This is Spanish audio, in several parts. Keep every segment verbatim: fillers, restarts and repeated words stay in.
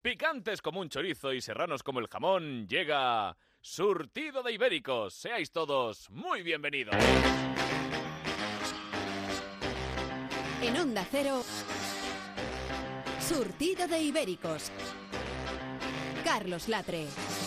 Picantes como un chorizo y serranos como el jamón, llega Surtido de Ibéricos. Seáis todos muy bienvenidos. En Onda Cero, Surtido de Ibéricos. Carlos Latre.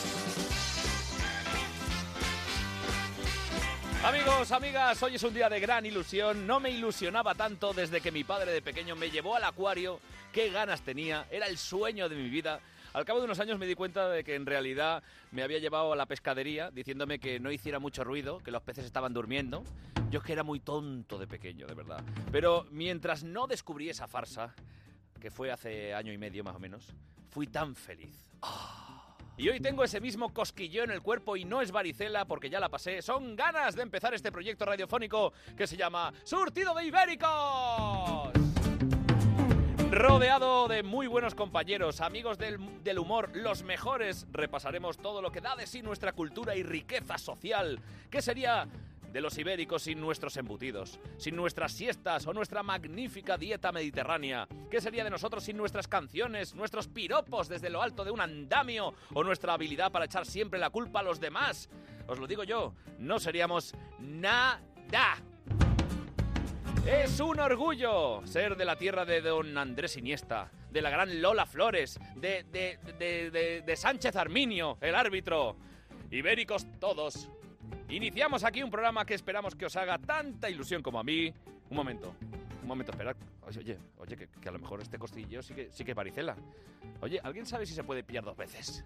Amigos, amigas, hoy es un día de gran ilusión. No me ilusionaba tanto desde que mi padre de pequeño me llevó al acuario. Qué ganas tenía, era el sueño de mi vida. Al cabo de unos años me di cuenta de que en realidad me había llevado a la pescadería diciéndome que no hiciera mucho ruido, que los peces estaban durmiendo. Yo es que era muy tonto de pequeño, de verdad. Pero mientras no descubrí esa farsa, que fue hace año y medio más o menos, fui tan feliz. ¡Oh! Y hoy tengo ese mismo cosquilleo en el cuerpo y no es varicela porque ya la pasé. Son ganas de empezar este proyecto radiofónico que se llama Surtido de Ibéricos. Rodeado de muy buenos compañeros, amigos del, del humor, los mejores, repasaremos todo lo que da de sí nuestra cultura y riqueza social. ¿Qué sería de los ibéricos sin nuestros embutidos, sin nuestras siestas o nuestra magnífica dieta mediterránea? ¿Qué sería de nosotros sin nuestras canciones, nuestros piropos desde lo alto de un andamio o nuestra habilidad para echar siempre la culpa a los demás? Os lo digo yo, no seríamos nada. Es un orgullo ser de la tierra de don Andrés Iniesta, de la gran Lola Flores, de, de, de, de, de Sánchez Arminio, el árbitro. Ibéricos todos. Iniciamos aquí un programa que esperamos que os haga tanta ilusión como a mí. Un momento, un momento, esperad. Oye, oye, oye que, que a lo mejor este costillo sí que, sí que es varicela. Oye, ¿alguien sabe si se puede pillar dos veces?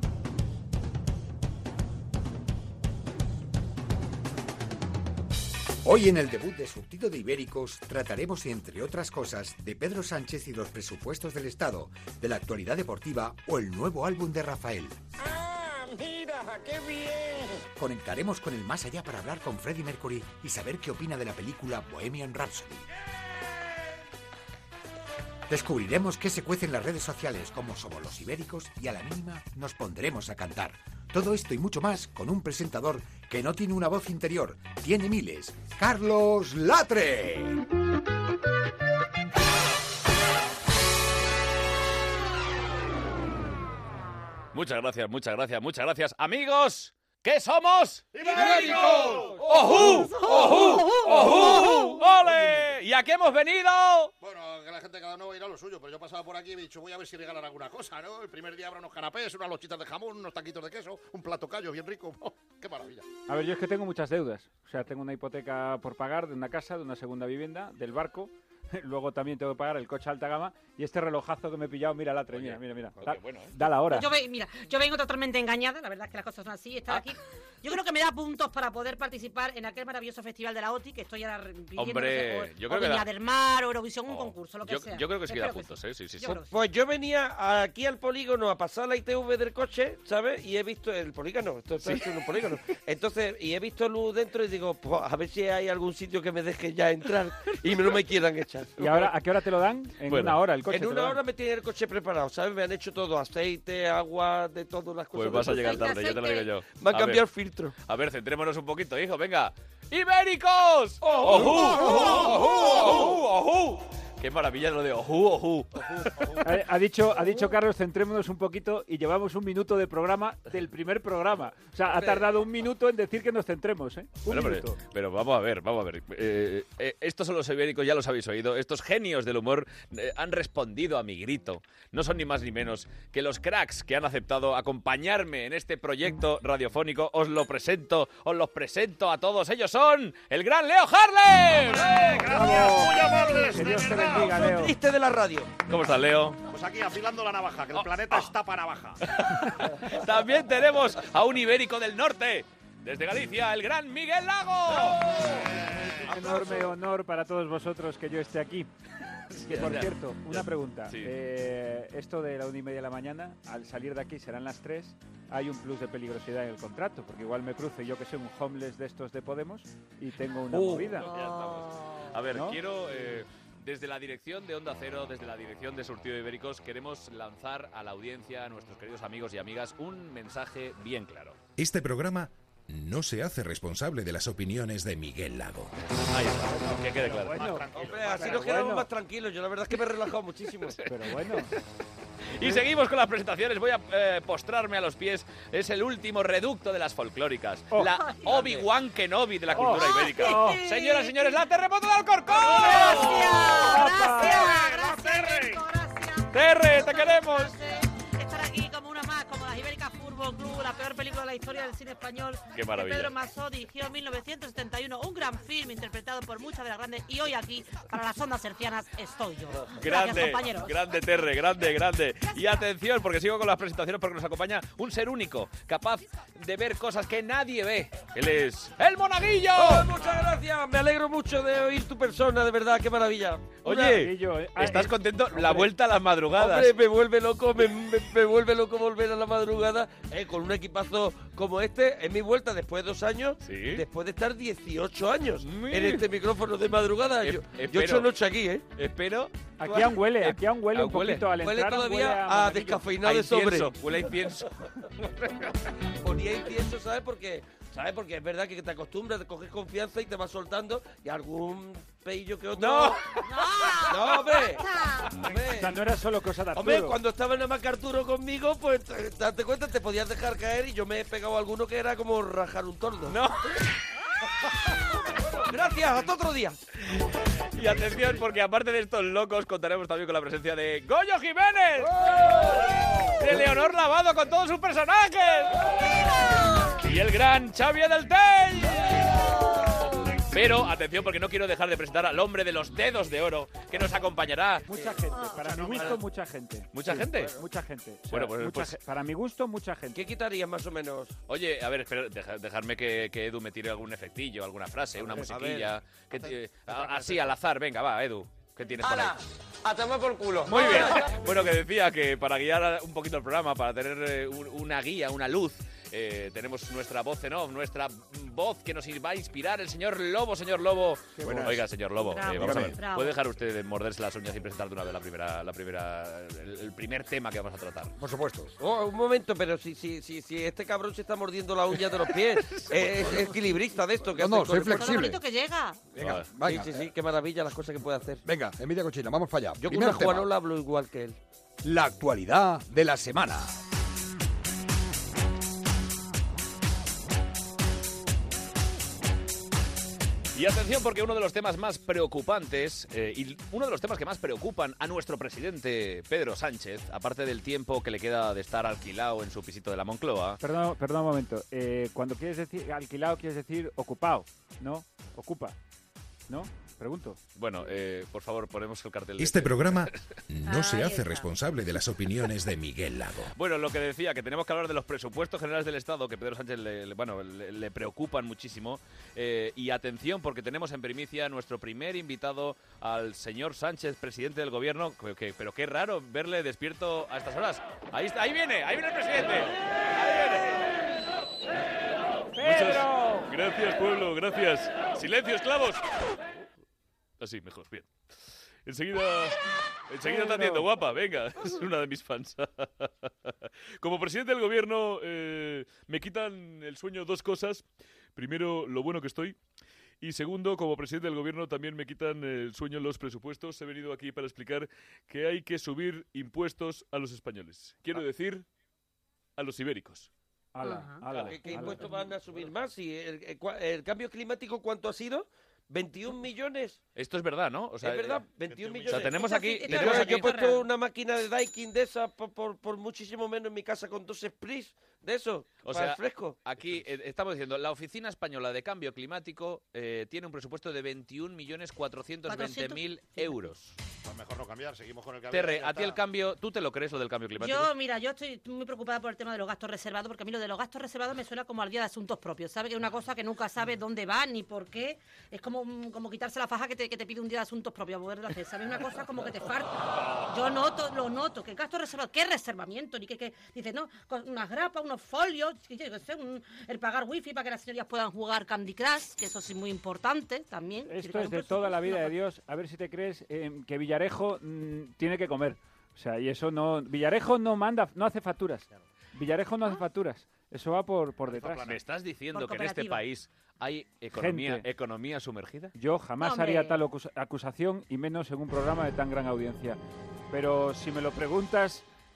Hoy en el debut de Surtido de Ibéricos trataremos, entre otras cosas, de Pedro Sánchez y los presupuestos del Estado, de la actualidad deportiva o el nuevo álbum de Rafael. ¡Ah, mira, qué bien! Conectaremos con el más allá para hablar con Freddie Mercury y saber qué opina de la película Bohemian Rhapsody. Descubriremos qué se cuece en las redes sociales, cómo somos los ibéricos, y a la mínima nos pondremos a cantar. Todo esto y mucho más con un presentador que no tiene una voz interior, tiene miles. ¡Carlos Latre! Muchas gracias, muchas gracias, muchas gracias. Amigos, ¿qué somos? ¡Ibéricos! ¡Ojú! ¡Ojú! ¡Ojú! ¡Ole! ¿Y a qué hemos venido? Bueno, que la gente cada uno irá a lo suyo, pero yo pasaba por aquí y he dicho, voy a ver si regalan alguna cosa, ¿no? El primer día habrá unos canapés, unas lochitas de jamón, unos taquitos de queso, un plato callo bien rico. Oh, ¡qué maravilla! A ver, yo es que tengo muchas deudas. O sea, tengo una hipoteca por pagar de una casa, de una segunda vivienda, del barco. Luego también tengo que pagar el coche alta gama y este relojazo que me he pillado, mira Latre, mira, mira, mira. Da, bueno, ¿eh? da la hora. Yo, ve, mira, yo vengo totalmente engañada, la verdad es que las cosas son así, estar Ah. aquí. Yo creo que me da puntos para poder participar en aquel maravilloso festival de la O T I que estoy ahora pidiendo. Hombre, no sé, o, yo o creo que Viña da- del Mar, o Eurovisión, un Oh, concurso, lo que yo, sea. yo creo que sí que da Espero puntos, sí. ¿eh? Sí, sí, sí. Yo creo que sí. Pues yo venía aquí al polígono a pasar la I T V del coche, ¿sabes? Y he visto el polígono, esto está hecho en un polígono. Entonces, y he visto luz dentro y digo, pues a ver si hay algún sitio que me deje ya entrar y no me quieran echar. ¿Y ahora a qué hora te lo dan? En Bueno, una hora el coche. En te lo una dan. hora me tiene el coche preparado, ¿sabes? Me han hecho todo, aceite, agua, de todas las cosas. Pues vas a de- llegar Aceite, tarde, ya te lo digo yo. Me han A cambiado ver, el filtro. a ver, centrémonos un poquito, hijo, venga. ¡Ibéricos! ¡Ojú! ¡Ojú! ¡Ojú! ¡Ojú! ¡Qué maravilla lo de ojú! ¡Ojú! Ha, ha dicho, ha dicho Carlos, centrémonos un poquito y llevamos un minuto de programa del primer programa. O sea, ha tardado un minuto en decir que nos centremos, ¿eh? Un Bueno, pero, minuto. pero vamos a ver, vamos a ver. Eh, eh, estos son los ibéricos, ya los habéis oído. Estos genios del humor eh, han respondido a mi grito. No son ni más ni menos que los cracks que han aceptado acompañarme en este proyecto radiofónico. Os lo presento, os los presento a todos. Ellos son el gran Leo Harlem. ¡Eh, gracias, muy amables! Que de Dios te verdad. bendiga, Leo. Triste de la radio. ¿Cómo estás, Leo? Pues aquí afilando la navaja, Oh, que el planeta está para navaja. También tenemos a un ibérico del norte. Desde Galicia, el gran Miguel Lago. Un enorme honor para todos vosotros que yo esté aquí. Que por ya, cierto, una ya, pregunta. sí. Eh, esto de la una y media de la mañana, al salir de aquí serán las tres. Hay un plus de peligrosidad en el contrato, porque igual me cruzo yo que soy un homeless de estos de Podemos y tengo una Uh, movida. Ya estamos. A ver, ¿No? quiero... eh, desde la dirección de Onda Cero, desde la dirección de Surtido de Ibéricos, queremos lanzar a la audiencia, a nuestros queridos amigos y amigas, un mensaje bien claro. Este programa no se hace responsable de las opiniones de Miguel Lago. Ahí está, que quede claro. Bueno, Hombre, así Pero nos quedamos bueno. más tranquilos. Yo la verdad es que me he relajado muchísimo. pero bueno. Y seguimos con las presentaciones. Voy a eh, postrarme a los pies. Es el último reducto de las folclóricas. Oh. La Obi-Wan Kenobi de la cultura Oh. ibérica. Oh. Señoras y señores, la terremoto de Alcorcón. Gracias, gracias, Terre. Kiko, gracias. Terre, te queremos. Estar aquí como una más, como las Ibéricas Fútbol Club, la peor película de la historia del cine español. Qué maravilla. Que Pedro Masó dirigió en mil novecientos setenta y uno, un gran film interpretado por muchas de las grandes. Y hoy aquí, para las ondas hercianas, estoy yo. Gracias, Grande, compañeros. grande Terre, grande, grande. Y atención, porque sigo con las presentaciones, porque nos acompaña un ser único, capaz de ver cosas que nadie ve. Él es el Monaguillo. Oh, muchas gracias, me alegro mucho de oír tu persona, de verdad, qué maravilla. Oye, Y yo, eh, ¿estás eh, contento? La vuelta a las madrugadas. Hombre, me vuelve loco, me, me- me vuelve loco volver a la madrugada eh, con un equipazo como este. Es mi vuelta después de dos años, Sí. después de estar dieciocho años Mm. en este micrófono de madrugada. Eh, Yo, espero. yo he hecho noche aquí, ¿eh? Espero. Aquí aún huele, aquí aún huele Aún un huele. poquito al Huele entrar. todavía huele a, monaguillo. descafeinado A de sobre. incienso, huele a incienso. Ponía incienso, ¿sabes? Porque, ¿sabes? Porque es verdad que te acostumbras, te coges confianza y te vas soltando y algún peillo que otro... ¡No! ¡No! ¡No, hombre! O ¡Hombre! sea, no era solo cosa de Hombre, Arturo. cuando estaba en más Arturo conmigo, pues te- date cuenta, te podías dejar caer y yo me he pegado a alguno que era como rajar un tordo. No. Gracias, hasta otro día. Y atención, porque aparte de estos locos, contaremos también con la presencia de Goyo Jiménez. De Leonor Lavado con todos sus personajes. Y el gran Xavi del Tell. Pero, atención, porque no quiero dejar de presentar al hombre de los dedos de oro, que nos acompañará. Mucha gente, para mi gusto, mucha gente. ¿Mucha Sí, gente? Mucha gente. O sea, Bueno, pues- mucha pues- ge- para mi gusto, mucha gente. ¿Qué quitarías más o menos? Oye, a ver, espera, deja- dejarme que, que Edu me tire algún efectillo, alguna frase, una ver, a musiquilla. Que ti- a- así, al azar, venga, va, Edu. ¿Qué tienes por ahí? ¡A tomar por culo! Muy bien. Bueno, que decía que para guiar un poquito el programa, para tener eh, un- una guía, una luz, eh, tenemos nuestra voz en off, nuestra voz que nos va a inspirar, el señor Lobo. Señor Lobo. buenas. Oiga, señor Lobo, Bravo, eh, vamos a ver. bravo. ¿Puede dejar usted de morderse las uñas y presentar de una vez la primera, la primera, el, el primer tema que vamos a tratar? Por supuesto. Oh, un momento, pero si, si, si, si este cabrón se está mordiendo la uña de los pies, es, es equilibrista de esto. Que No, no, hace soy con- Con lo flexible. bonito que llega. Venga, Vale. venga. Sí, sí, sí, qué maravilla las cosas que puede hacer. Venga, Emilia Cochina, vamos para allá. Yo con Primer una tema. Juanola hablo igual que él. La actualidad de la semana. Y atención, porque uno de los temas más preocupantes eh, y uno de los temas que más preocupan a nuestro presidente Pedro Sánchez, aparte del tiempo que le queda de estar alquilado en su pisito de la Moncloa. Perdón, perdón un momento. Eh, cuando quieres decir alquilado, quieres decir ocupado, ¿no? Ocupa, ¿no? Pregunto. Bueno, eh, por favor, ponemos el cartel. de Este programa no se Ahí hace está. responsable de las opiniones de Miguel Lago. Bueno, lo que decía, que tenemos que hablar de los presupuestos generales del Estado, que Pedro Sánchez le, le- bueno, le, le preocupan muchísimo. Eh, y atención, porque tenemos en primicia nuestro primer invitado al señor Sánchez, presidente del gobierno. Que- que- pero qué raro verle despierto a estas horas. Ahí está, ahí viene, ahí viene el presidente. Ahí viene. ¡Pedro! Muchas gracias, pueblo, gracias. Silencio, esclavos. Así, mejor, bien. Enseguida, enseguida te atiendo, guapa, venga, es una de mis fans. Como presidente del gobierno, eh, me quitan el sueño dos cosas. Primero, lo bueno que estoy. Y segundo, como presidente del gobierno, también me quitan el sueño los presupuestos. He venido aquí para explicar que hay que subir impuestos a los españoles. Quiero decir, a los ibéricos. Ala, Ajá. ala, ¿Qué, qué ala. impuestos van a subir más? ¿Y el, el cua- el cambio climático cuánto ha sido? ¿veintiún millones? Esto es verdad, ¿no? O sea, es verdad, eh, veintiún o millones. sea, tenemos Esto aquí... sí, esto Yo, tenemos es aquí yo he puesto real. una máquina de Daikin de esa por, por, por muchísimo menos en mi casa con dos sprites de eso, O para sea, el fresco. Aquí eh, estamos diciendo, la Oficina Española de Cambio Climático eh, tiene un presupuesto de veintiún millones cuatrocientos veinte mil euros. Pues mejor no cambiar, seguimos con el cambio. Terre, ya a ti el está. cambio, ¿tú te lo crees lo del cambio climático? Yo, mira, yo estoy muy preocupada por el tema de los gastos reservados, porque a mí lo de los gastos reservados me suena como al día de asuntos propios, ¿sabes? Que es una cosa que nunca sabes dónde va ni por qué. Es como, mm, como quitarse la faja que te, que te pide un día de asuntos propios, poderlo hacer, ¿sabes? Una cosa como que te falta. Yo noto, lo noto, que el gasto reservado, ¿qué reservamiento? Ni que, que dices, no, con unas grapas, unos folios, que yo qué sé, un- el pagar wifi para que las señorías puedan jugar Candy Crush, que eso sí es muy importante también. Esto es de toda la vida de Dios. A ver si te crees eh, que Villarejo mm, tiene que comer. O sea, y eso no... Villarejo no manda, no hace facturas. Villarejo no hace facturas. Eso va por, por detrás. ¿Me estás diciendo Por que en este cooperativa. país hay economía, Gente. economía sumergida? Yo jamás Hombre. haría tal acus- acusación y menos en un programa de tan gran audiencia. Pero si me lo preguntas,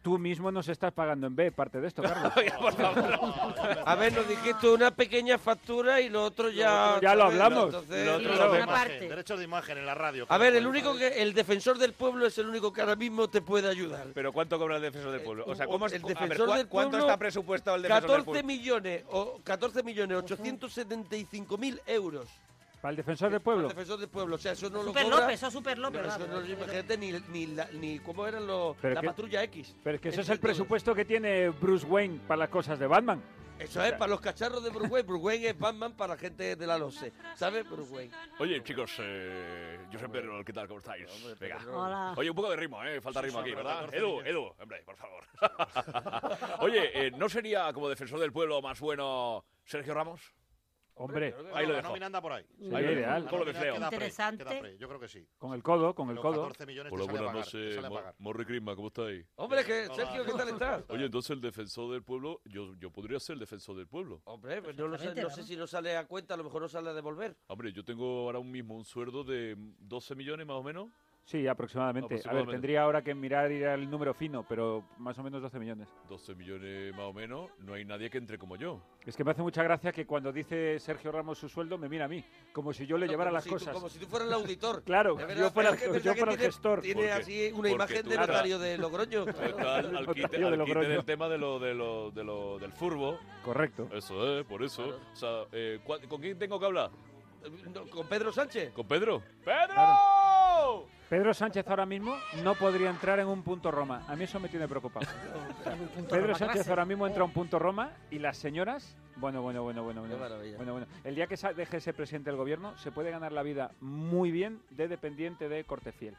tú mismo nos estás pagando en B parte de esto, Carlos. Por favor. A ver, nos dijiste una pequeña factura y lo otro ya... otro ya lo ¿sabes? hablamos. Entonces, Lo otro Sí, lo una vemos. parte. Derechos de imagen en la radio. A ver, el Claro, único que... El defensor del pueblo es el único que ahora mismo te puede ayudar. Pero ¿cuánto cobra el defensor del pueblo? O sea, ¿cómo es, El a ver, defensor ¿cu- del ¿cuánto pueblo, está presupuestado el defensor del catorce pueblo? millones o catorce millones ochocientos setenta y cinco mil euros. Para el defensor del pueblo. El defensor del pueblo, o sea, eso no lo Super cobra. López, eso Super López. No, eso vamos. no lo imagínate ni, ni, la- ni cómo eran los, Pero la que- patrulla X. Pero es que eso es Entre el todos. presupuesto que tiene Bruce Wayne para las cosas de Batman. Eso es para los cacharros de Bruce Wayne. Bruce Wayne es Batman para la gente de la LOSE. ¿Sabes, Bruce Wayne? Oye, chicos, eh, yo soy Pedro, ¿qué tal? ¿Cómo estáis? Venga. Hola. Oye, un poco de ritmo, ¿eh? Falta ritmo aquí, sobre ¿verdad? catorce Edu, millones. Edu, hombre, por favor. Oye, eh, ¿no sería como defensor del pueblo más bueno Sergio Ramos? Hombre, Ahí lo La dejo. nómina anda por ahí. Sí, Ahí lo dejo. ideal. Con lo que La creo. nómina queda pre, Interesante. queda pre, Yo creo que sí. con el codo, con el Los codo. catorce millones Hola, te sale a buenas pagar, te noches, sale a Mo- pagar. Morri Crisma, ¿cómo estáis? Hombre, que Hola. Sergio, ¿qué tal estás? Oye, entonces el defensor del pueblo, yo, yo podría ser el defensor del pueblo. Hombre, pues no, lo sé, no sé Perfectamente, si no sale a cuenta, a lo mejor no sale a devolver. Hombre, yo tengo ahora mismo un sueldo de doce millones más o menos. Sí, aproximadamente. A ver, Aproximadamente. tendría ahora que mirar ir al número fino, pero más o menos doce millones. doce millones más o menos. No hay nadie que entre como yo. Es que me hace mucha gracia que cuando dice Sergio Ramos su sueldo me mira a mí, como si yo le No, llevara como las si tú- cosas. como si tú fueras el auditor. Claro, Es verdad, yo fuera, es que es yo verdad que fuera el tiene- gestor. Tiene Porque- así una porque imagen tú de estás- notario de Logroño. Está al, al quite, Tío de al quite Logroño. del tema de lo, de lo, de lo, del furbo. Correcto. Eso es, por eso. Claro. O sea, eh, ¿cuál- ¿con quién tengo que hablar? No, ¿Con Pedro Sánchez? ¿Con Pedro? ¡Pedro! Pedro Sánchez ahora mismo no podría entrar en un punto Roma. A mí eso me tiene preocupado. Un punto Pedro Roma Sánchez clase. ahora mismo entra a un punto Roma y las señoras, bueno, bueno, bueno, bueno, Qué bueno, maravilla. bueno, bueno. El día que sa- deje ese presidente del gobierno se puede ganar la vida muy bien de dependiente de Cortefiel.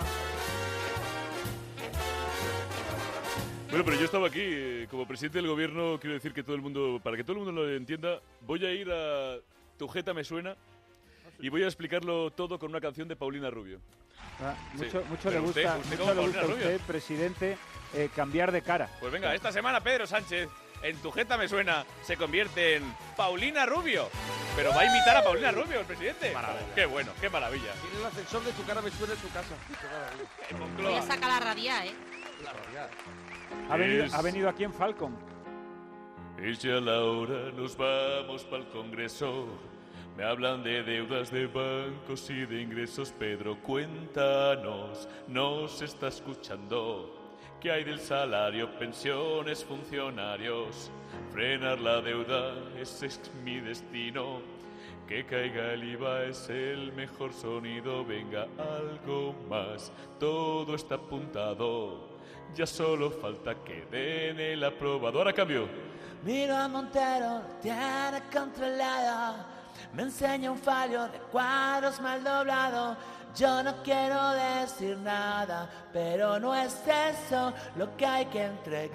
Bueno, pero yo estaba aquí eh, como presidente del gobierno. Quiero decir que todo el mundo, para que todo el mundo lo entienda, voy a ir a Tu Jeta Me Suena y voy a explicarlo todo con una canción de Paulina Rubio. Ah, Sí. Mucho, mucho Pero le usted- gusta, usted mucho como le gusta a Paulina usted, Rubio. presidente, eh, cambiar de cara. Pues venga, esta semana Pedro Sánchez, en Tu Jeta Me Suena, se convierte en Paulina Rubio. Pero va a imitar a Paulina Rubio, el presidente. Qué bueno, qué maravilla. Tiene el ascensor de Tu Cara Me Suena en su casa. Qué maravilla. En Voy Moncloa. a sacar la radia, ¿eh? Ha venido, Es- ha venido aquí en Falcon. Es ya la hora, nos vamos para el Congreso. Me hablan de deudas de bancos y de ingresos. Pedro, cuéntanos, nos está escuchando. ¿Qué hay del salario, pensiones, funcionarios? Frenar la deuda, ese es mi destino. Que caiga el I V A es el mejor sonido. Venga, algo más, todo está apuntado. Ya solo falta que den el aprobador a cambio. Miro a Montero, lo tiene controlado. Me enseña un fallo de cuadros mal doblado. Yo no quiero decir nada, pero no es eso lo que hay que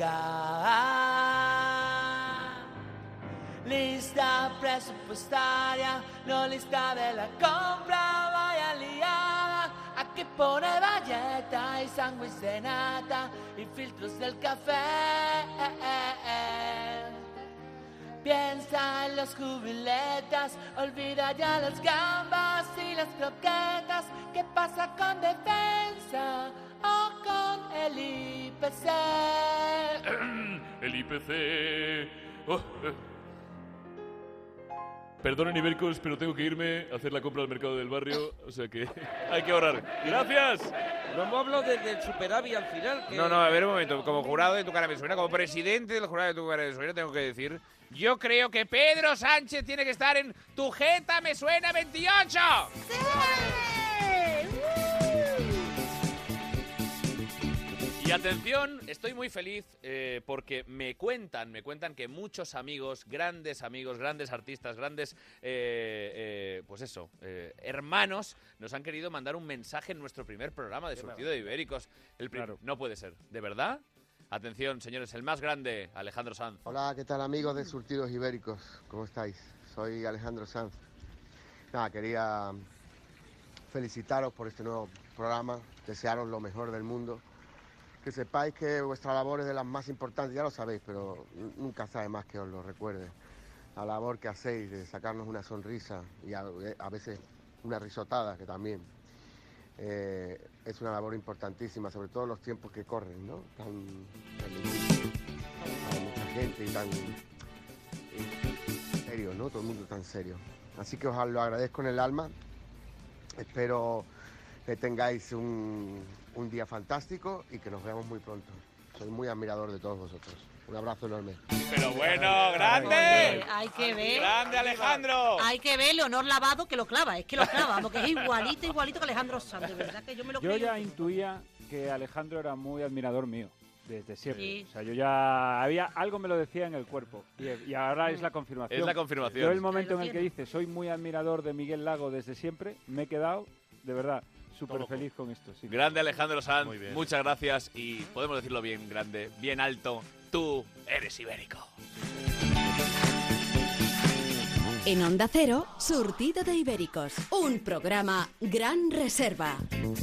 entregar. Lista presupuestaria, no lista de la compra, vaya liada. Aquí pone valleta y sándwich de nata y filtros del café. Piensa en los jubiletas, olvida ya las gambas y las croquetas. ¿Qué pasa con defensa o con el I P C? El I P C. Oh, eh. Perdonen, ibéricos, pero tengo que irme a hacer la compra al mercado del barrio, o sea que hay que ahorrar. ¡Gracias! No hemos hablado desde el superávit al final. Que... No, no, a ver un momento. Como jurado de Tu Cara Me Suena, como presidente del jurado de Tu Cara Me Suena, tengo que decir, yo creo que Pedro Sánchez tiene que estar en Tu Jeta Me Suena veintiocho. Y atención, estoy muy feliz eh, porque me cuentan, me cuentan que muchos amigos, grandes amigos, grandes artistas, grandes, eh, eh, pues eso, eh, hermanos, nos han querido mandar un mensaje en nuestro primer programa de Surtido de Ibéricos. El prim- Claro. No puede ser, ¿de verdad? Atención, señores, el más grande, Alejandro Sanz. Hola, ¿qué tal amigos de Surtidos Ibéricos? ¿Cómo estáis? Soy Alejandro Sanz. Nada, quería felicitaros por este nuevo programa, desearos lo mejor del mundo. Que sepáis que vuestra labor es de las más importantes, ya lo sabéis, pero nunca sabe más que os lo recuerde. La labor que hacéis de sacarnos una sonrisa y a, a veces una risotada, que también. Eh, es una labor importantísima, sobre todo en los tiempos que corren, ¿no? Tan, tan difícil para mucha gente y tan y serio, ¿no? Todo el mundo tan serio. Así que os lo agradezco en el alma. Espero que tengáis un, un día fantástico y que nos veamos muy pronto. Soy muy admirador de todos vosotros. Un abrazo enorme. Pero bueno, grande. Hay que ver. Grande Alejandro. Hay que ver Leonor Lavado que lo clava, es que lo clava, porque es igualito, igualito que Alejandro Sanz, de verdad que yo me lo Yo creo. ya intuía que Alejandro era muy admirador mío, desde siempre. Sí. O sea, yo ya había, algo me lo decía en el cuerpo, y, y ahora es la confirmación. Es la confirmación. Yo el momento Ahí lo en el que tiene. dice, soy muy admirador de Miguel Lago desde siempre, me he quedado, de verdad, súper feliz con esto. Sí. Grande Alejandro Sanz, Muy bien. muchas gracias y podemos decirlo bien grande, bien alto, tú eres ibérico. En Onda Cero, Surtido de Ibéricos. Un programa Gran Reserva.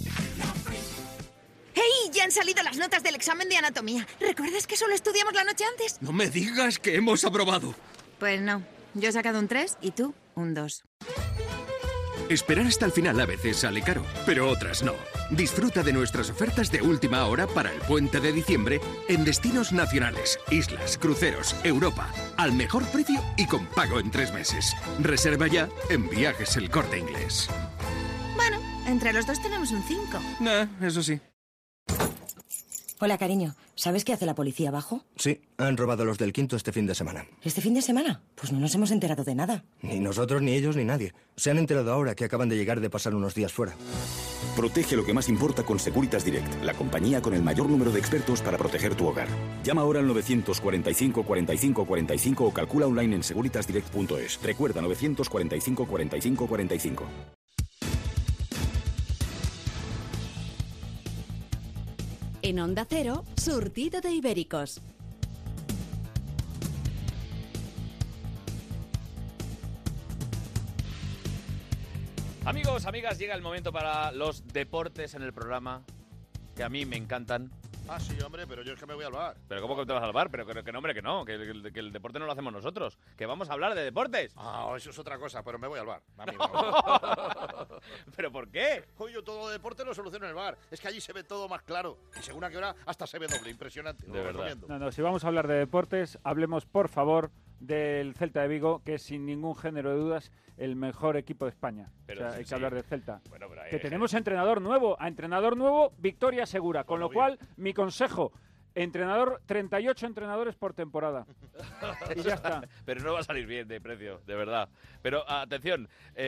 ¡Hey! Ya han salido las notas del examen de anatomía. ¿Recuerdas que solo estudiamos la noche antes? No me digas que hemos aprobado. Pues no. Yo he sacado un tres y tú un dos. Esperar hasta el final a veces sale caro, pero otras no. Disfruta de nuestras ofertas de última hora para el puente de diciembre en destinos nacionales, islas, cruceros, Europa, al mejor precio y con pago en tres meses. Reserva ya en Viajes El Corte Inglés. Bueno, entre los dos tenemos un cinco. Nah, eso sí. Hola, cariño. ¿Sabes qué hace la policía abajo? Sí, han robado los del quinto este fin de semana. ¿Este fin de semana? Pues no nos hemos enterado de nada. Ni nosotros, ni ellos, ni nadie. Se han enterado ahora que acaban de llegar de pasar unos días fuera. Protege lo que más importa con Securitas Direct, la compañía con el mayor número de expertos para proteger tu hogar. Llama ahora al novecientos cuarenta y cinco, cuarenta y cinco, cuarenta y cinco o calcula online en securitas direct punto es. Recuerda, novecientos cuarenta y cinco, cuarenta y cinco, cuarenta y cinco. En Onda Cero, Surtido de Ibéricos. Amigos, amigas, llega el momento para los deportes en el programa, que a mí me encantan. Ah, sí, hombre, pero yo es que me voy al bar. Pero ¿cómo que te vas al bar? Pero que, que no, hombre, que no, que, que- que el deporte no lo hacemos nosotros, que vamos a hablar de deportes. Ah, eso es otra cosa, pero me voy al bar. A mí me voy al bar. ¿Pero por qué? Oye, yo todo lo de deporte lo soluciono en el bar. Es que allí se ve todo más claro. Y según a qué hora, hasta se ve doble. Impresionante. Lo De verdad. recomiendo. No, no, si vamos a hablar de deportes, hablemos, por favor, del Celta de Vigo, que es sin ningún género de dudas el mejor equipo de España. Pero o sea, sí, hay que sí. hablar del Celta. Bueno, pero ahí- Que tenemos entrenador nuevo, a entrenador nuevo, victoria segura. Con Bueno, lo cual, mi consejo, entrenador, treinta y ocho entrenadores por temporada. Y ya está. Pero no va a salir bien de precio, de verdad. Pero atención,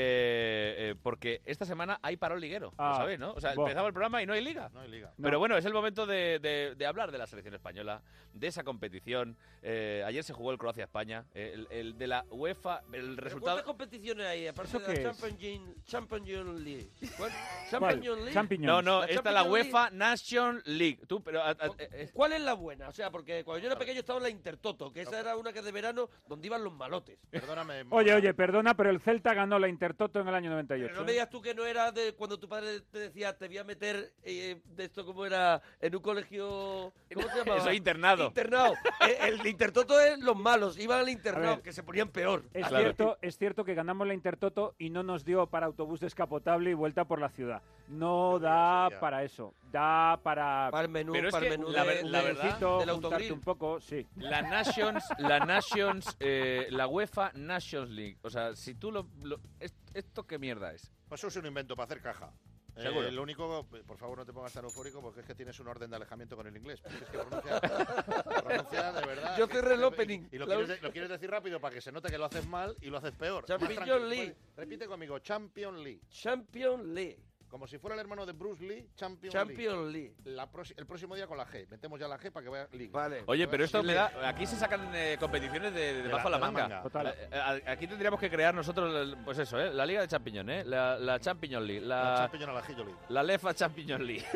eh, eh, porque esta semana hay parón liguero, lo Ah, sabéis, ¿no? O sea, buah. empezaba el programa y no hay liga. No hay liga. No. Pero bueno, es el momento de, de- de hablar de la selección española, de esa competición. Eh, ayer se jugó el Croacia-España, eh, el, el de la UEFA, el ¿Pero resultado... ¿Cuántas competiciones hay aparte ¿Eso de la qué es? Champions Champions League? ¿Cuál? ¿Cuál? Champions League. Champions. No, no, La esta es la Champions UEFA Nation League. Tú, pero... a- a- eh, ¿Cuál es la buena? O sea, porque cuando yo era pequeño estaba en la Intertoto, que esa era una que de verano donde iban los malotes. Perdóname. Oye, Mona. oye, perdona, pero el Celta ganó la Intertoto en el año noventa y ocho. Pero no me digas tú que no era de cuando tu padre te decía te voy a meter eh, de esto como era en un colegio. ¿Cómo se llamaba? Eso es internado. Internado. Eh, el Intertoto es los malos, iban al A internado, ver, que se ponían peor. Es, Claro. cierto, es cierto que ganamos la Intertoto y no nos dio para autobús descapotable y vuelta por la ciudad. No da ya. para eso. Da para... Para el menú, Pero es para el que menú la de- ver- la de- verdad, Necesito del juntarte autogrill. un poco, sí. La Nations, la Nations, eh, la UEFA Nations League. O sea, si tú lo... lo- est- ¿Esto qué mierda es? Pues eso es un invento para hacer caja. Eh, Seguro. lo único, por favor, no te pongas tan eufórico porque es que tienes un orden de alejamiento con el inglés. Porque es que pronuncia, pronuncia de verdad. Yo cerré el opening. Y lo La quieres, ul- de- lo quieres decir rápido para que se note que lo haces mal y lo haces peor. Champions Más tranquilo. League. Repite conmigo, Champions League. Champions League. Como si fuera el hermano de Bruce Lee, Champions, Champions League. League. La prosi- el próximo día con la G. Metemos ya la G para que vaya League. Vale. Oye, pero esto Sí, me da... Aquí se sacan eh, competiciones de, de De bajo la- la, de la manga. manga. Total. Eh, eh, aquí tendríamos que crear nosotros, el- pues eso, ¿eh? La Liga de Champiñón, ¿eh? La, la Champions League. La La, Champions al ajillo League. la Lefa Champions League.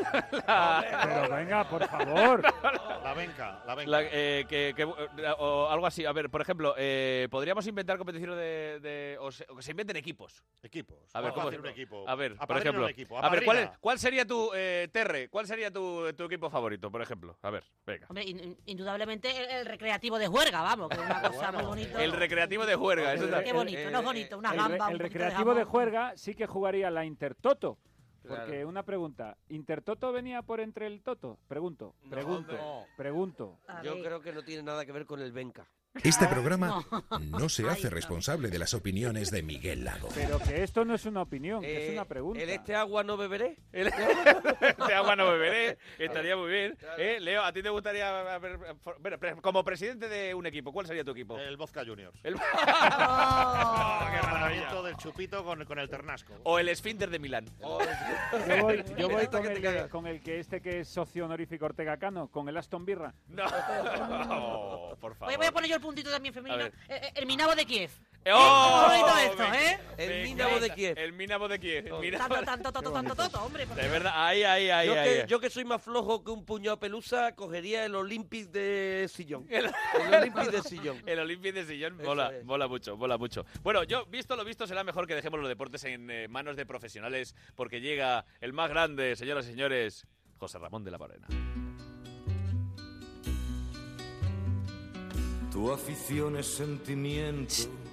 Pero venga, por favor. La venca, la venca. La, eh, que, que- o algo así. A ver, por ejemplo, eh, podríamos inventar competiciones de... de- o, se, o que se inventen equipos. Equipos. A ver, Vamos ¿cómo hacer es? un equipo. A ver, por Apadrina ejemplo. un equipo. A ver, ¿cuál, es- apadrina. ¿cuál sería tu, eh, Terre, cuál sería tu, tu equipo favorito, por ejemplo? A ver, venga. Hombre, in- indudablemente el, el recreativo de Juerga, vamos, que es una cosa muy bonita. El recreativo de Juerga. Eso es la- Qué bonito, no es bonito, una El, gamba, re- un el poquito de recreativo de jamón. Juerga sí que jugaría la Intertoto. Porque Claro. una pregunta, ¿Intertoto venía por entre el Toto? Pregunto, No, pregunto, no. pregunto. Yo creo que no tiene nada que ver con el Benca. Este programa no se hace responsable de las opiniones de Miguel Lago. Pero que esto no es una opinión, que es Eh, una pregunta. ¿El este agua no beberé? El de agua no beberé, estaría muy bien. ¿Eh? Leo, ¿a ti te gustaría, a ver, for- bueno, pre- como presidente de un equipo, cuál sería tu equipo? El Vodka Juniors. El... Oh, qué maravilla. Del chupito con, con el ternasco. O el Esfínter de Milán. Yo voy, yo voy Esto con, que te el, cagas. con el que este que es socio honorífico Ortega Cano, con el Aston Birra. No, oh, por favor. Oye, voy a poner yo el puntito también femenino. A ver. Eh, eh, El Minabo de Kiev. ¡Oh! Qué bonito esto, Me- ¿eh? El me Minabo de encanta. Kiev. El Minabo de Kiev. el Minabo- Tanto, tanto, tanto, tanto, tanto, hombre. por De Dios. verdad, ahí, ahí, ahí. yo, ahí, que, ahí. yo que soy más flojo que un puñado de pelusa, cogería el Olympic de sillón. El, el Olympic de sillón. El Olympic de sillón Eso mola, es. mola mucho, mola mucho. Bueno, yo, visto lo visto, será mejor que dejemos los deportes en eh, manos de profesionales, porque llega el más grande, señoras y señores, José Ramón de la Morena. Tu afición es sentimiento.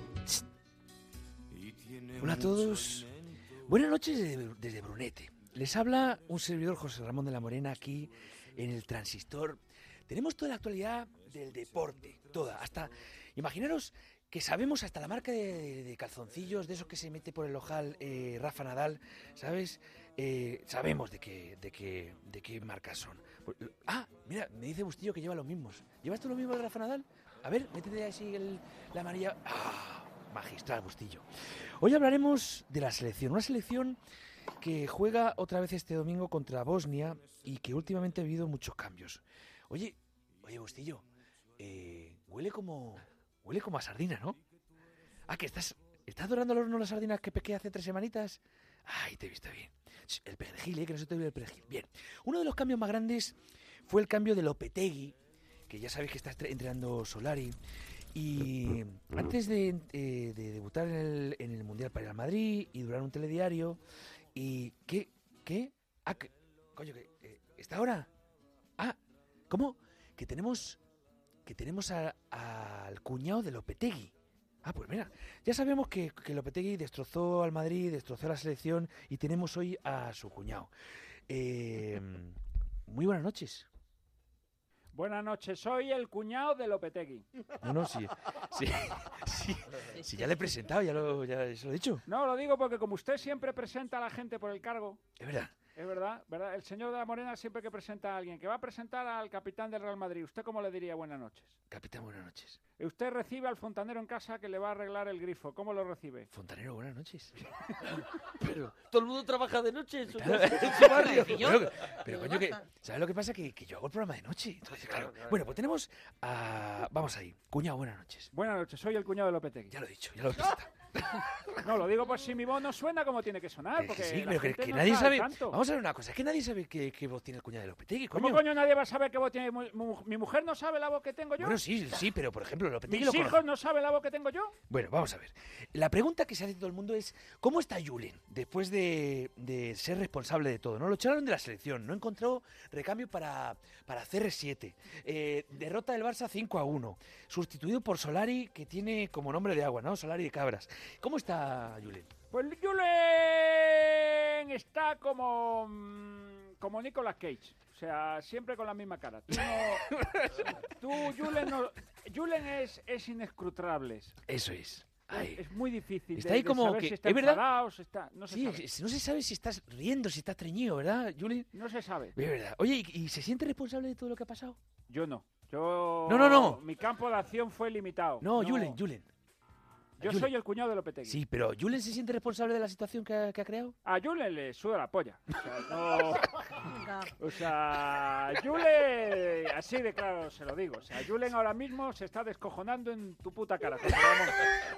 Hola a todos. Buenas noches desde, desde Brunete. Les habla un servidor José Ramón de la Morena aquí en el Transistor. Tenemos toda la actualidad del deporte, toda. Hasta, imaginaros que sabemos hasta la marca de, de calzoncillos, de esos que se mete por el ojal eh, Rafa Nadal, ¿sabes? Eh, sabemos de qué, de, qué, de qué marcas son. Pues, ah, mira, me dice Bustillo que lleva los mismos. ¿Llevas tú los mismos de Rafa Nadal? A ver, métete así el, la amarilla. ¡Ah! Magistral, Bustillo. Hoy hablaremos de la selección. Una selección que juega otra vez este domingo contra Bosnia y que últimamente ha habido muchos cambios. Oye, oye, Bustillo, eh, huele como huele como a sardina, ¿no? Ah, que estás estás dorando al horno las sardinas que pequé hace tres semanitas. Ay, te he visto bien. Ch, El perejil, eh, que no se te olvide el perejil. Bien. Uno de los cambios más grandes fue el cambio de Lopetegui, que ya sabéis que está estre- entrenando Solari. Y antes de, eh, de debutar en el, en el Mundial para ir al Madrid y durar un telediario, y ¿qué? ¿Qué? Ah, que, coño, que eh, ¿está ahora? Ah, ¿cómo? Que tenemos que tenemos a- al cuñado de Lopetegui. Ah, pues mira, ya sabemos que, que Lopetegui destrozó al Madrid, destrozó a la selección y tenemos hoy a su cuñado. Eh, muy buenas noches. Buenas noches, soy el cuñado de Lopetegui. No, no, sí, sí, sí, sí, ya le he presentado, ya lo, ya se lo he dicho. No, lo digo porque como usted siempre presenta a la gente por el cargo, Es verdad. es verdad, ¿verdad? El señor de la Morena siempre que presenta a alguien, que va a presentar al capitán del Real Madrid, ¿usted cómo le diría buenas noches? Capitán, buenas noches. Usted recibe al fontanero en casa que le va a arreglar el grifo, ¿cómo lo recibe? Fontanero, buenas noches. Pero todo el mundo trabaja de noche en su, Claro. en su barrio. Pero, pero coño, que, ¿sabes lo que pasa? Que, que yo hago el programa de noche. Entonces, claro. Bueno, pues tenemos a... Vamos ahí. Cuñado, buenas noches. Buenas noches, soy el cuñado de Lopetegui. Ya lo he dicho, ya lo he presentado. No, lo digo por si mi voz no suena como tiene que sonar, Que porque sí, la pero que, gente que no nadie está al sabe... tanto. Vamos a ver una cosa. Es que nadie sabe qué, qué voz tiene el cuñado de Lopetegui, coño. ¿Cómo coño nadie va a saber qué voz tiene? ¿Mi, mu- mi mujer no sabe la voz que tengo yo? Bueno, sí, sí, pero por ejemplo, Lopetegui ¿Mis lo hijos conoce. no saben la voz que tengo yo? Bueno, vamos a ver. La pregunta que se hace todo el mundo es ¿cómo está Julen después de, de ser responsable de todo? ¿No? Lo echaron de la selección, no encontró recambio para, para C R siete. Eh, derrota del Barça cinco a uno. Sustituido por Solari, que tiene como nombre de agua, ¿no? Solari de Cabras. ¿Cómo está Julen? Pues Julen está como mm, como Nicolas Cage, o sea, siempre con la misma cara. Tú, no, tú Julen, no, Julen es, es inescrutable. Eso es. Ay. Es muy difícil. Está de- ahí de como saber que... si está ¿Es verdad? enfadado, si está, no se Sí, sabe. es- no se sabe si estás riendo, si estás treñido, ¿verdad, Julen? No se sabe. Es verdad. Oye, ¿y, y se siente responsable de todo lo que ha pasado? Yo no. Yo No, no, no. Mi campo de acción fue limitado. No, Julen, Julen. Yo Julen. soy el cuñado de Lopetegui. Sí, pero ¿Julen se siente responsable de la situación que ha, que ha creado? A Julen le suda la polla. O sea, no... O sea, Julen... Así de claro se lo digo. O sea, Julen ahora mismo se está descojonando en tu puta cara, José Ramón.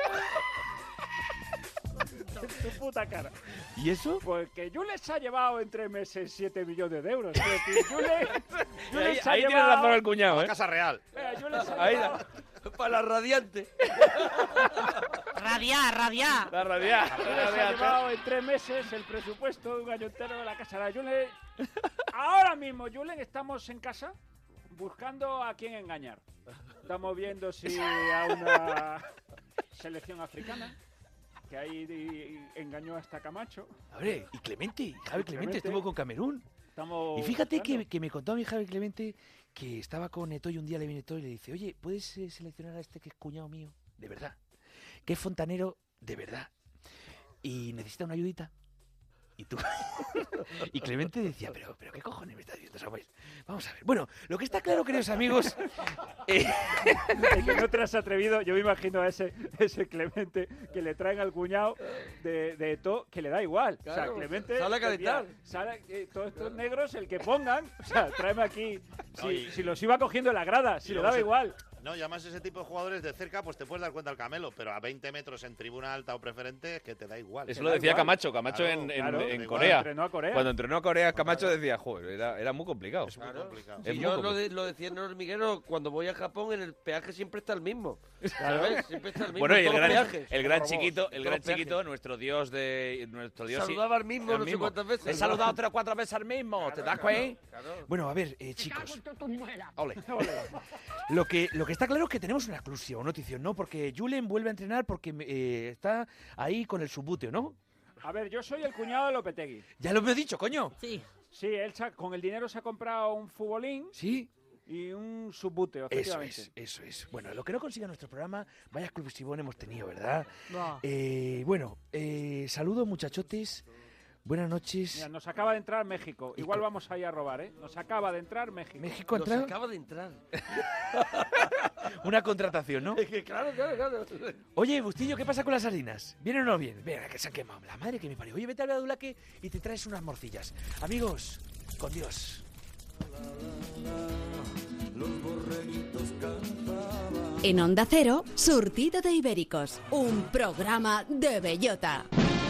En tu puta cara. ¿Y eso? Porque Julen se ha llevado en tres meses siete millones de euros. Es decir, Julen, Julen Ahí, se ha ahí tiene llevado... razón el cuñado, ¿eh? Casa Real. Mira, Julen se ha Ahí llevado- para la radiante. Radiar, radiar. La radial. Julen se ha llevado en tres meses el presupuesto de un año entero de la casa de Julen. Ahora mismo, Julen, estamos en casa buscando a quién engañar. Estamos viendo si a una selección africana, que ahí di- engañó hasta Camacho. A ver, y Clemente, Javi Clemente Clemente. estuvo con Camerún. Estamos Y fíjate que, buscando. que me contó a mi Javi Clemente que estaba con Etoy, un día le viene Etoy y le dice, oye, ¿puedes eh, seleccionar a este que es cuñado mío? De verdad. Que es fontanero, de verdad. Y necesita una ayudita. Y tú. Y Clemente decía, pero, pero ¿qué cojones me estás diciendo, Samuel? Vamos a ver. Bueno, lo que está claro, queridos amigos. eh, Es que no te has atrevido, yo me imagino a ese, ese Clemente que le traen al cuñado de, de todo, que le da igual. Claro, o sea, Clemente. sale a calentar. decía, Sale, eh, todos estos negros, el que pongan, o sea, tráeme aquí. Si, No, y- si los iba cogiendo en la grada, si Y le luego daba se- igual. No, y además ese tipo de jugadores de cerca, pues te puedes dar cuenta al camelo, pero a veinte metros en tribuna alta o preferente es que te da igual. Eso Te lo da decía igual. Camacho, Camacho Claro, en, en- claro, en da igual. Corea. Entrenó a Corea. Cuando entrenó a Corea, Camacho decía, joder, era, era muy complicado. Es muy complicado. Es Y muy yo lo, complicado. de- lo decía en el hormiguero, cuando voy a Japón, en el peaje siempre está el mismo. ¿Sabes? Siempre está el mismo. Bueno, y en el todos los gran, peajes. el gran Vamos, chiquito, en el todos gran los peajes. chiquito, nuestro dios de nuestro dios. Saludaba al mismo al no sé mismo. cuántas veces. He saludado tres o cuatro veces al mismo, ¿te das cuenta? bueno, a ver, eh, chicos. Ole. Lo que, lo que está claro es que tenemos una exclusiva, una noticia, ¿no? Porque Julen vuelve a entrenar porque eh, está ahí con el subbuteo, ¿no? A ver, yo soy el cuñado de Lopetegui. Ya lo he dicho, coño. Sí. Sí, él se ha- con el dinero se ha comprado un futbolín Sí. y un subbuteo, Eso efectivamente. es, eso es. Bueno, lo que no consiga nuestro programa, vaya exclusivón hemos tenido, ¿verdad? Buah. Eh, bueno, eh, saludos muchachotes, buenas noches. Mira, nos acaba de entrar México. Y Igual co- vamos ahí a robar, ¿eh? Nos acaba de entrar México. México ha Nos entrado, acaba de entrar. una contratación, ¿no? Es que claro, claro, claro. Oye, Bustillo, ¿qué pasa con las harinas? ¿Vienen o no vienen? Venga, que se han quemado. La madre que me parió. Oye, vete al Badulaque y te traes unas morcillas. Amigos, con Dios. En Onda Cero, Surtido de Ibéricos, un programa de bellota.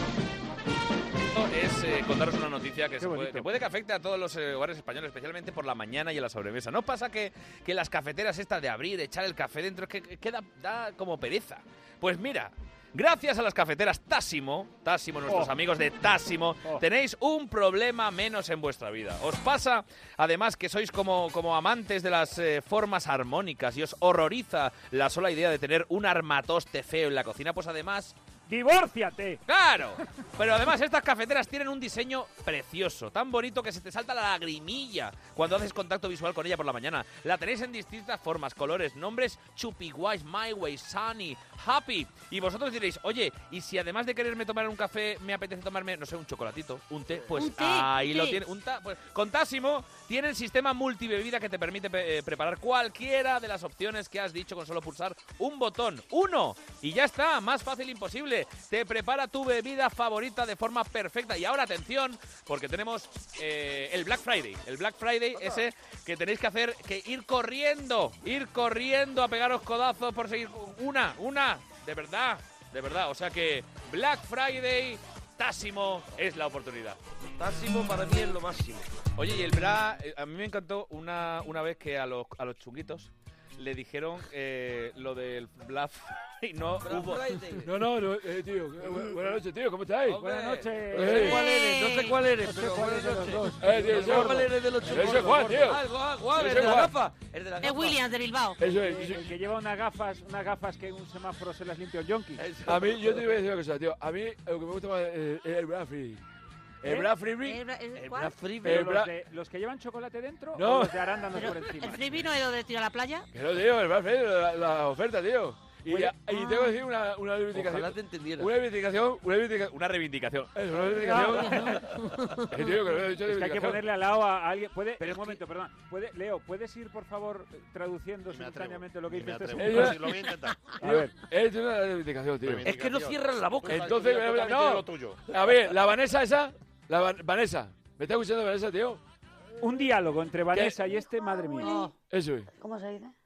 Es eh, contaros una noticia que, Qué se puede, bonito. que puede que afecte a todos los eh, hogares españoles, especialmente por la mañana y en la sobremesa. ¿No pasa que, que las cafeteras estas de abrir, echar el café dentro, es que que queda da como pereza? Pues mira, gracias a las cafeteras Tassimo, Tassimo, nuestros Oh. amigos de Tassimo, Oh. tenéis un problema menos en vuestra vida. Os pasa, además, que sois como, como amantes de las eh, formas armónicas y os horroriza la sola idea de tener un armatoste feo en la cocina, pues además... ¡Divórciate! ¡Claro! Pero además estas cafeteras tienen un diseño precioso, tan bonito que se te salta la lagrimilla cuando haces contacto visual con ella por la mañana. La tenéis en distintas formas, colores, nombres: Chupi, Wise, My Way, Sunny, Happy. Y vosotros diréis, oye, ¿y si además de quererme tomar un café me apetece tomarme, no sé, un chocolatito, un té? Pues Un té, ahí un lo té. tiene. Un ta- pues, con Tassimo tiene el sistema multibebida que te permite pe- eh, preparar cualquiera de las opciones que has dicho con solo pulsar un botón. ¡Uno! Y ya está, más fácil imposible. Te prepara tu bebida favorita de forma perfecta. Y ahora atención, porque tenemos eh, el Black Friday. El Black Friday ese que tenéis que hacer, que ir corriendo, ir corriendo a pegaros codazos por seguir una, una, de verdad, de verdad. O sea que Black Friday, Tassimo es la oportunidad. Tassimo para mí es lo máximo. Oye, y el bra, eh, a mí me encantó una, una vez que a los, a los chunguitos le dijeron eh, lo del Black y no Black hubo... Friday. No, no, no eh, tío. eh, bu- buenas noches, tío. ¿Cómo estáis? Hombre, Buenas noches. No sé Eh. cuál eres, no sé cuál eres, No sé pero cuál buenas es de los noches. dos. Eh, tío, No ese sé gordo. cuál eres de los chungos. Ese es Juan, tío. Ah, Juan, Juan, Ese el de es la Juan. gafa. El de la Es gafa. Williams de Bilbao. Eso es. El que lleva unas gafas, unas gafas que en un semáforo se las limpia el yonki. A mí, yo te voy a decir una cosa, tío. A mí lo que me gusta más es el Black Friday. El ¿Eh? Black Friday. ¿El, el, El cuál? Black Friday. Pero el los, Bla- de- los que llevan chocolate dentro No. o los de arándanos Pero por encima. ¿el freebie no es lo de tirar a la playa? Que no, tío, el Black Friday, la, la oferta, tío. Y, Oye, ya- y ah. tengo que decir una, una Ojalá reivindicación. te entendiera. Una reivindicación, una reivindicación. Una reivindicación. Eso, una reivindicación. Eh, tío, que lo he dicho Es que hay que reivindicación. ponerle al lado a alguien. ¿Puede, Pero un es momento, perdón. ¿Puede, Leo, ¿puedes ir, por favor, traduciendo Ni me atrevo. simultáneamente lo que Ni me dice este atrevo. señor? Eh, Sí, lo voy a intentar. A ver. Es una reivindicación, tío. Es que no cierran la boca. Entonces, Tú también no. tienes lo tuyo. A ver, la Vanessa esa. La Van- Vanessa. ¿Me está escuchando Vanessa, tío? Un diálogo entre Vanessa y este, madre mía. Oh, Eso es. ¿Cómo se dice?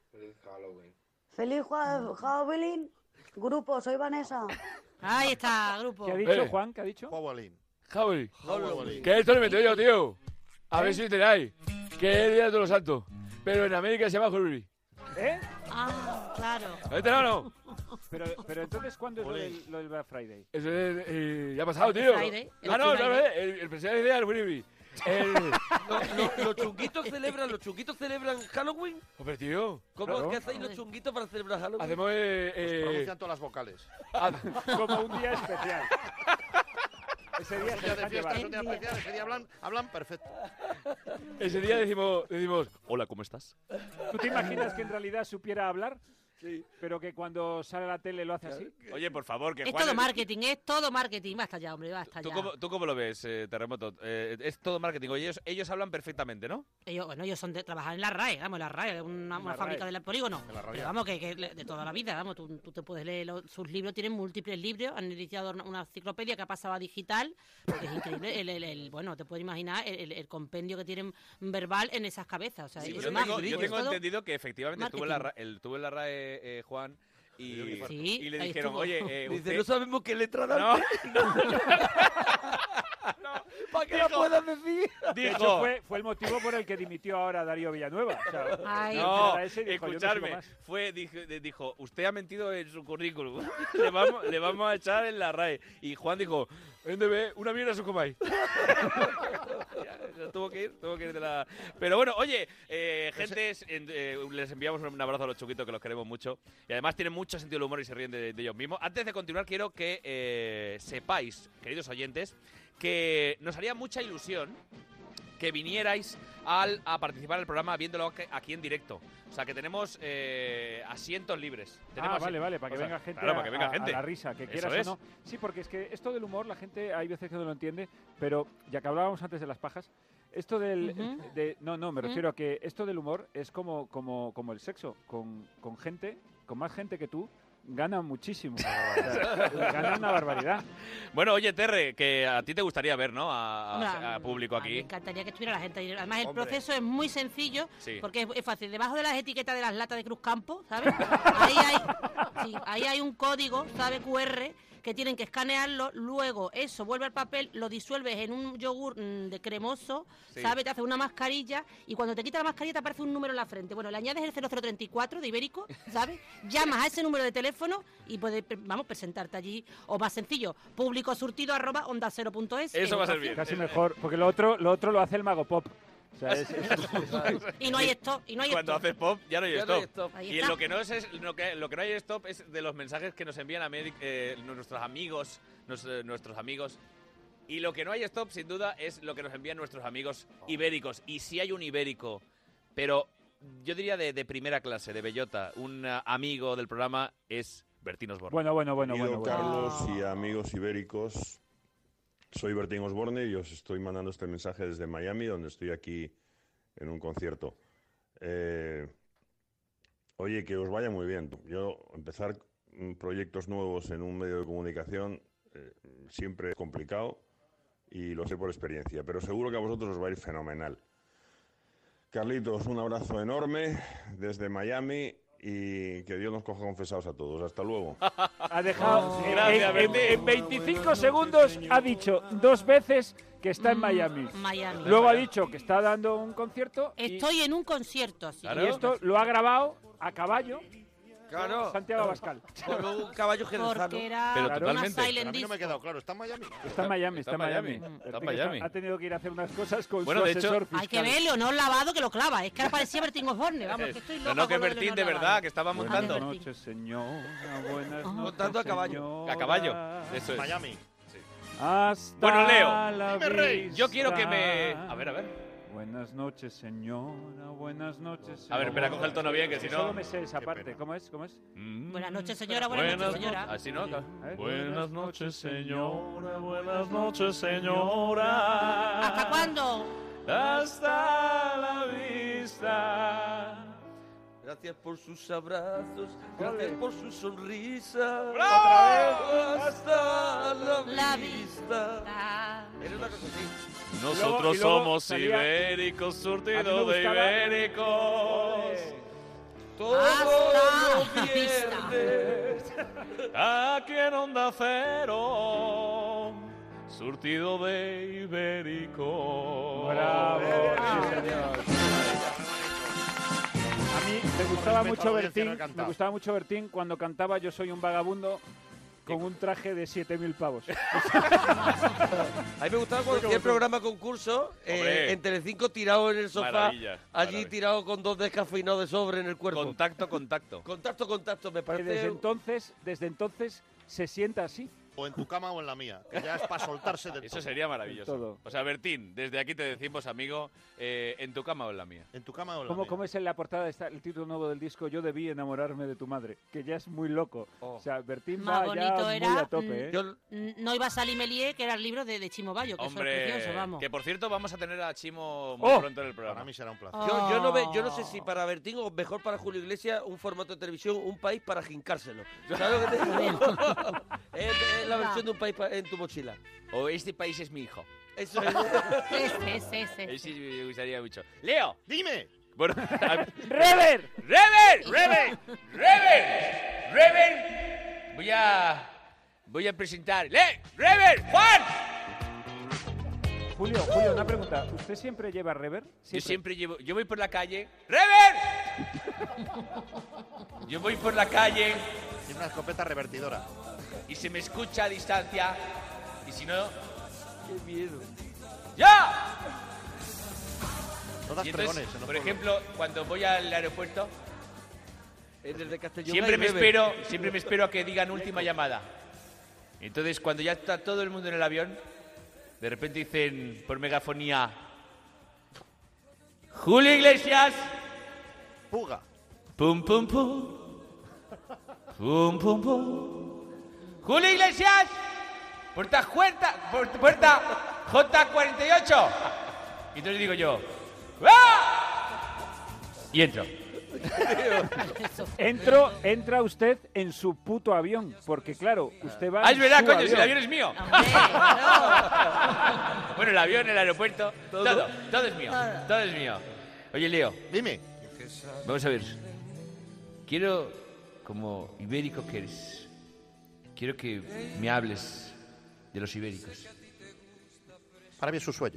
Feliz Halloween. Halloween. Grupo, soy Vanessa. ahí está, grupo. ¿Qué ha dicho, Eh. Juan? ¿Qué ha dicho? Halloween. Javi. Halloween. Que esto lo meto yo, tío. A ¿Eh? ver si enteráis. Que es el día de todos los santos. Pero en América se llama Halloween. ¿Eh? Ah, claro. ¿Lo enterado o no? Pero, pero entonces, ¿cuándo es lo Ole. del, lo del Black Friday? Eso es, eh, ya ha pasado, Black tío. Friday, el Ah, no, Black no, Friday. el, el presidente decía el Freebie. El... ¿Lo- lo- ¿Los chunguitos celebran, los chunguitos celebran Halloween? Hombre, tío. ¿Cómo claro. es que hacéis los chunguitos para celebrar Halloween? Hacemos... Eh, Pues eh, pronuncian todas las vocales. Como un día especial. Ese día Es un se día de dejan fiesta, llevar. es un día especial, ese día hablan, hablan perfecto. ese día decimos, decimos, hola, ¿cómo estás? ¿Tú te imaginas que en realidad supiera hablar? Sí. Pero que cuando sale a la tele lo hace así. Oye, por favor, que Es Juan... todo marketing, es todo marketing. Basta ya, hombre, basta ¿Tú ya. cómo, ¿Tú cómo lo ves, eh, Terremoto? Eh, es todo marketing. Oye, ellos, ellos hablan perfectamente, ¿no? Ellos, bueno, ellos son de trabajar en la RAE, vamos, la RAE, una, una La fábrica RAE. del polígono. De la Pero radial. vamos, que, que de toda la vida, vamos, tú, tú te puedes leer los- sus libros, tienen múltiples libros, han iniciado una, una enciclopedia que ha pasado a digital, porque es increíble, el, el- el- bueno, te puedes imaginar el, el- el compendio que tienen verbal en esas cabezas. O sea, Sí, es yo tengo, mágico, yo es tengo todo entendido que efectivamente estuvo en la, marketing. Ra- el, estuvo en la RAE, eh, Juan, y, Sí, y le ahí dijeron, estuvo. oye, eh, Dice, usted... no sabemos qué letra No. dar. ¿Para qué la Dijo- puedas decir? De hecho, Dijo... fue, fue el motivo por el que dimitió ahora Darío Villanueva. O sea, Ay. No, era ese y dijo, yo no sigo escuchadme, más. fue, dijo, de- dijo, usted ha mentido en su currículum, le, vamos, le vamos a echar en la RAE. Y Juan dijo, N D B, una mierda su comáis. Ya, tuvo que ir, tuvo que ir de la... Pero bueno, oye, eh, gente, en- eh, les enviamos un abrazo a los chuquitos que los queremos mucho. Y además tienen mucho sentido del humor y se ríen de, de ellos mismos. Antes de continuar, quiero que eh, sepáis, queridos oyentes, que nos haría mucha ilusión que vinierais al, a participar en el programa viéndolo aquí- aquí en directo. O sea, que tenemos eh, asientos libres. Tenemos Ah, vale, asi- vale, para que o sea, venga gente, claro, a, para que venga a- a gente. la risa, que Eso quieras es. o no. Sí, porque es que esto del humor, la gente hay veces que no lo entiende, pero ya que hablábamos antes de las pajas, esto del... Ujú. de, no, no, me Ujú. refiero a que esto del humor es como, como, como el sexo, con, con gente, con más gente que tú, gana muchísimo. O sea, gana una barbaridad. Bueno, oye, Terre, que a ti te gustaría ver, ¿no? A, a- Hombre, a público a mí Me aquí. encantaría que estuviera la gente ahí. Además, el Hombre. proceso es muy sencillo, Sí. porque es, es fácil. Debajo de las etiquetas de las latas de Cruz Campo, ¿sabes? Ahí hay, sí, ahí hay un código, ¿sabes? Q R, que tienen que escanearlo. Luego, eso vuelve al papel, lo disuelves en un yogur mm, de cremoso, Sí. ¿sabes? Te hace una mascarilla y cuando te quita la mascarilla te aparece un número en la frente. Bueno, le añades el cero cero treinta y cuatro de Ibérico, ¿sabes? Llamas a ese número de teléfono y puedes, pre- vamos, presentarte allí. O más sencillo, público surtido arroba onda cero punto es. Eso va a ser bien. Casi mejor, porque lo otro, lo otro lo hace el Mago Pop. O sea, es- es- Y no hay stop, y no hay Cuando stop. haces pop, ya no hay Ya no hay stop. stop. Ahí Y está. lo que no es, es- lo que lo que no hay stop es de los mensajes que nos envían a Medic- eh, nuestros amigos, nos- eh, nuestros amigos. Y lo que no hay stop, sin duda, es lo que nos envían nuestros amigos ibéricos. Y si hay un ibérico, pero yo diría de, de primera clase, de bellota, un ah, amigo del programa es Bertín Osborne. bueno, bueno, bueno, Querido bueno. bueno. Carlos y amigos ibéricos, soy Bertín Osborne y os estoy mandando este mensaje desde Miami, donde estoy aquí en un concierto. Eh, oye, que os vaya muy bien. Yo empezar mm, proyectos nuevos en un medio de comunicación eh, siempre es complicado y lo sé por experiencia, pero seguro que a vosotros os va a ir fenomenal. Carlitos, un abrazo enorme desde Miami y que Dios nos coja confesados a todos. Hasta luego. Ha dejado. Oh, en- gracias, en, en- Bertín. en veinticinco segundos ha dicho dos veces que está en Miami. Miami. Luego ha dicho que está dando un concierto. y- Estoy en un concierto, así. Y esto lo ha grabado a caballo. Claro. Santiago Abascal. Con un caballo jerezano. Porque era Pero una totalmente. silent Pero a mí no me ha disco. quedado claro, ¿está en Miami? Está en Miami, está, Está en Miami. Miami. Está en Bertín Miami. Ha tenido que ir a hacer unas cosas con Bueno, su de hecho- asesor fiscal. Hay que ver Leonor Lavado que lo clava. Es que ahora parecía Bertín Osborne. Vamos, que estoy No, loca no, que con lo de Bertín, Leonor de Lavado. verdad, que estaba Buenas montando. Bertín. noches, señora. Buenas noches, Montando a caballo. señora. A caballo. Eso es. Miami. Hasta Bueno, Leo, la dime, rey. vista. Yo quiero que me... A ver, a ver. Buenas noches, señora. Buenas noches, señora. A ver, espera, coge el tono bien, que si no- Solo me sé esa Qué parte. pena. ¿Cómo es? ¿Cómo es? Mm. Buenas noches, señora. Buenas, noches, señora. Así no. A ver. Buenas noches, señora. Buenas noches, señora. ¿Hasta cuándo? Hasta la vista. Gracias por sus abrazos, gracias por su sonrisa. ¡Bravo! Hasta la, La vista. Ah. Era una cosa así. Nosotros Y luego somos salía- ibéricos, A mí surtido me de gustaba- ibéricos. Todos Hasta los la vista. viernes. Aquí en Onda Cero, surtido de ibérico. Bravo. Sí, señor. A mí me gustaba respeto a mucho la audiencia, Bertín, no he cantado. me gustaba mucho Bertín cuando cantaba Yo soy un vagabundo con un traje de siete mil pavos. A mí me gustaba cuando hacía el programa concurso, Hombre. eh, en Telecinco tirado en el sofá, Maravilla, allí maravilla. tirado con dos descafeinados de sobre en el cuerpo. Contacto, contacto. Contacto, contacto, me Que parece... desde entonces, desde entonces se sienta así. O en tu cama o en la mía, que ya es para soltarse de Eso todo. sería maravilloso. Todo. O sea, Bertín, desde aquí te decimos, amigo, eh, en tu cama o en la mía. En tu cama o en la ¿Cómo, mía. ¿Cómo es en la portada está el título nuevo del disco? Yo debí enamorarme de tu madre, que ya es muy loco. Oh. O sea, Bertín Más va ya bonito muy era, a tope, ¿eh? mm, mm, No iba a salir Melié, que era el libro de, de Chimo Bayo, que eso es Hombre, precioso, vamos. que por cierto vamos a tener a Chimo muy ¡Oh! pronto en el programa. Para mí será un placer. Yo, yo, no ve, yo no sé si para Bertín o mejor para Julio Iglesias un formato de televisión, un país para jincárselo. ¿Sabes lo que te digo? es, es la versión de un país pa- en tu mochila. O este país es mi hijo. Eso es. Ese, ese, ese. Ese me gustaría mucho. Leo. Dime. Bueno, ¡Rever! ¡Rever! ¡Rever! ¡Rever! ¡Rever! Voy a... Voy a presentar... ¡Le! ¡Rever! ¡Juan! Julio, Julio, una pregunta. ¿Usted siempre lleva rever? Yo siempre llevo... Yo voy por la calle... ¡Rever! Yo voy por la calle... Tiene una escopeta revertidora. Y se me escucha a distancia. Y si no... Qué miedo. ¡Ya! No das Y entonces, pregones. en los por pueblos. ejemplo, cuando voy al aeropuerto, Es desde Castellón. siempre hay me Rever. espero, siempre me espero a que digan última llamada. Entonces, cuando ya está todo el mundo en el avión, de repente dicen por megafonía: Julio Iglesias, Puga. pum pum pum, pum pum pum. Julio Iglesias, puerta puerta, puerta J cuarenta y ocho. Y entonces digo yo, ¡ah! Y entro. Entro, entra usted en su puto avión, porque claro, usted va Ah, en es verdad, su coño, si el avión es mío. Bueno, el avión, el aeropuerto, todo, todo, todo es mío, todo es mío. Oye, Leo. Dime. Vamos a ver. Quiero, como ibérico que eres, quiero que me hables de los ibéricos. Para mí es un sueño.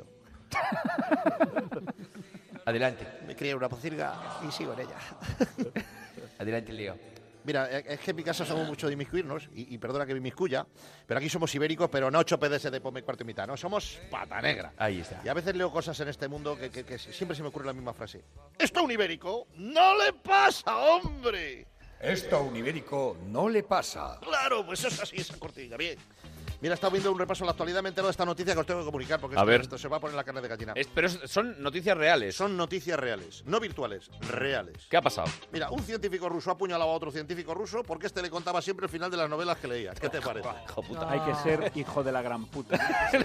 Adelante. Me crié una pocilga y sigo en ella. Adelante, Leo. Mira, es que en mi casa somos mucho de inmiscuirnos, y, y perdona que me inmiscuya, pero aquí somos ibéricos, pero no ocho P D S de Pome cuarto y mitad, no, somos pata negra. Ahí está. Y a veces leo cosas en este mundo que, que, que siempre se me ocurre la misma frase. Esto a un ibérico no le pasa, hombre. Esto a un ibérico no le pasa. Claro, pues eso es así, esa cortina, bien. Mira, he estado viendo un repaso a la actualidad, me he enterado de esta noticia que os tengo que comunicar, porque A esto, ver. esto se va a poner la carne de gallina. Es- pero es- son noticias reales. Son noticias reales, no virtuales, reales. ¿Qué ha pasado? Mira, un científico ruso ha apuñalado a otro científico ruso porque este le contaba siempre el final de las novelas que leía. ¿Qué te parece? Hay que ser hijo de la gran puta.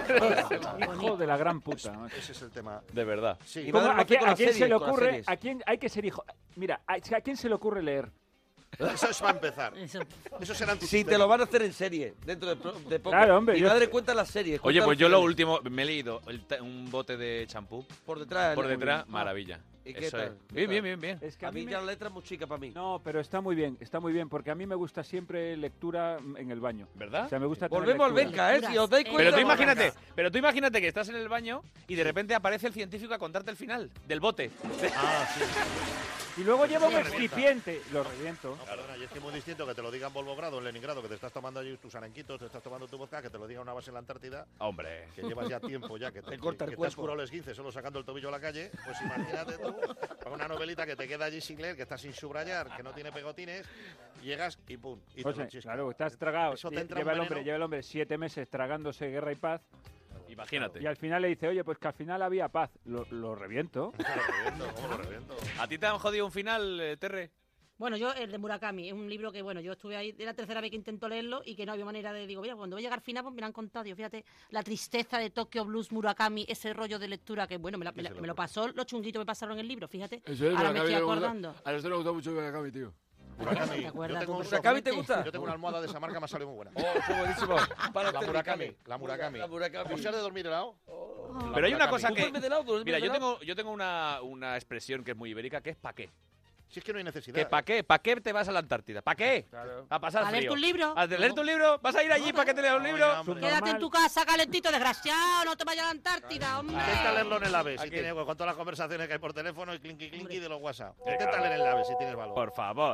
Hijo de la gran puta. Ese es el tema. De verdad. Sí. ¿Cómo- ¿A, quién, con a las quién se series, le con las ocurre? series. ¿A quién hay que ser hijo? Mira, ¿a, a quién se le ocurre leer? Eso es para empezar. Eso. Eso será Si te lo van a hacer en serie, dentro de, pro- de poco. Claro, hombre, Mi yo- madre cuenta las series. Oye, cuenta pues los yo lo finales. último, me he leído el ta- un bote de champú. Por detrás. Por muy detrás, bien. maravilla. ¿Y qué Eso tal? es. ¿Qué Bien, tal? bien, bien, bien. Es que A a mí mí ya me- la letra es muy chica para mí. No, pero está muy bien, está muy bien, porque a mí me gusta siempre lectura en el baño. ¿Verdad? O sea, me gusta tener Volvemos al lectura. Benca, ¿eh? Si os dais cuenta. Pero tú volvemos al imagínate, Benca. pero tú imagínate que estás en el baño y de repente aparece el científico a contarte el final del bote. Ah, sí. Y luego llevo un Lo revienta. excipiente, lo reviento. No, perdona, y es que es muy distinto que te lo diga en Volgogrado, en Leningrado, que te estás tomando allí tus arenquitos, te estás tomando tu vodka, que te lo diga una base en la Antártida, Hombre. que llevas ya tiempo ya, que te, Te corta que, el que te has cuerpo. curado el esguince solo sacando el tobillo a la calle, pues imagínate tú, con una novelita que te queda allí sin leer, que está sin subrayar, que no tiene pegotines, llegas y pum, y te José, lo chiscas. claro, estás tragado. Eso te Lle- entra Lleva un el hombre, veneno. lleva el hombre siete meses tragándose Guerra y Paz Imagínate. y al final le dice, oye, pues que al final había paz. Lo, lo reviento. ¿Cómo lo reviento? ¿Cómo lo reviento? ¿A ti te han jodido un final, eh, Terre? Bueno, yo, el de Murakami, es un libro que, bueno, yo estuve ahí, era la tercera vez que intento leerlo y que no había manera de, digo, mira, cuando voy a llegar al final, pues me lo han contado, digo, fíjate, la tristeza de Tokyo Blues Murakami, ese rollo de lectura que, bueno, me, la- me la- me lo pasó, los chunguitos me pasaron en el libro, fíjate, Eso es, ahora me Murakami estoy me gusta- acordando. A nosotros nos gusta mucho Murakami, tío. Murakami. ¿Te acuerdas Yo tengo tú un ¿Murakami te perfectamente? gusta? Yo tengo una almohada de esa marca, me ha salido muy buena. Oh, qué buenísimo. Para La este Murakami, Murakami. la Murakami. La Murakami. ¿Por si has de dormir helado? La Pero hay una Murakami. cosa ¿Tú que... duermes de lado? ¿Duermes Mira, de yo lado? tengo, yo tengo una, una expresión que es muy ibérica, que es ¿pa' qué? Si es que no hay necesidad. ¿Que pa' qué? ¿Pa' qué te vas a la Antártida? ¿Pa' qué? Claro. A pasar ¿A leer frío. tu libro? ¿A leer tu libro? ¿Vas a ir allí para que te lea un No, libro? ya, hombre. Quédate en Normal. tu casa calentito, desgraciado, no te vayas a la Antártida, hombre. Intenta leerlo en el AVE, si Aquí. tienes, con todas las conversaciones que hay por teléfono y clinky clinky de los WhatsApp. Intenta leer en el AVE si tienes valor. Por favor.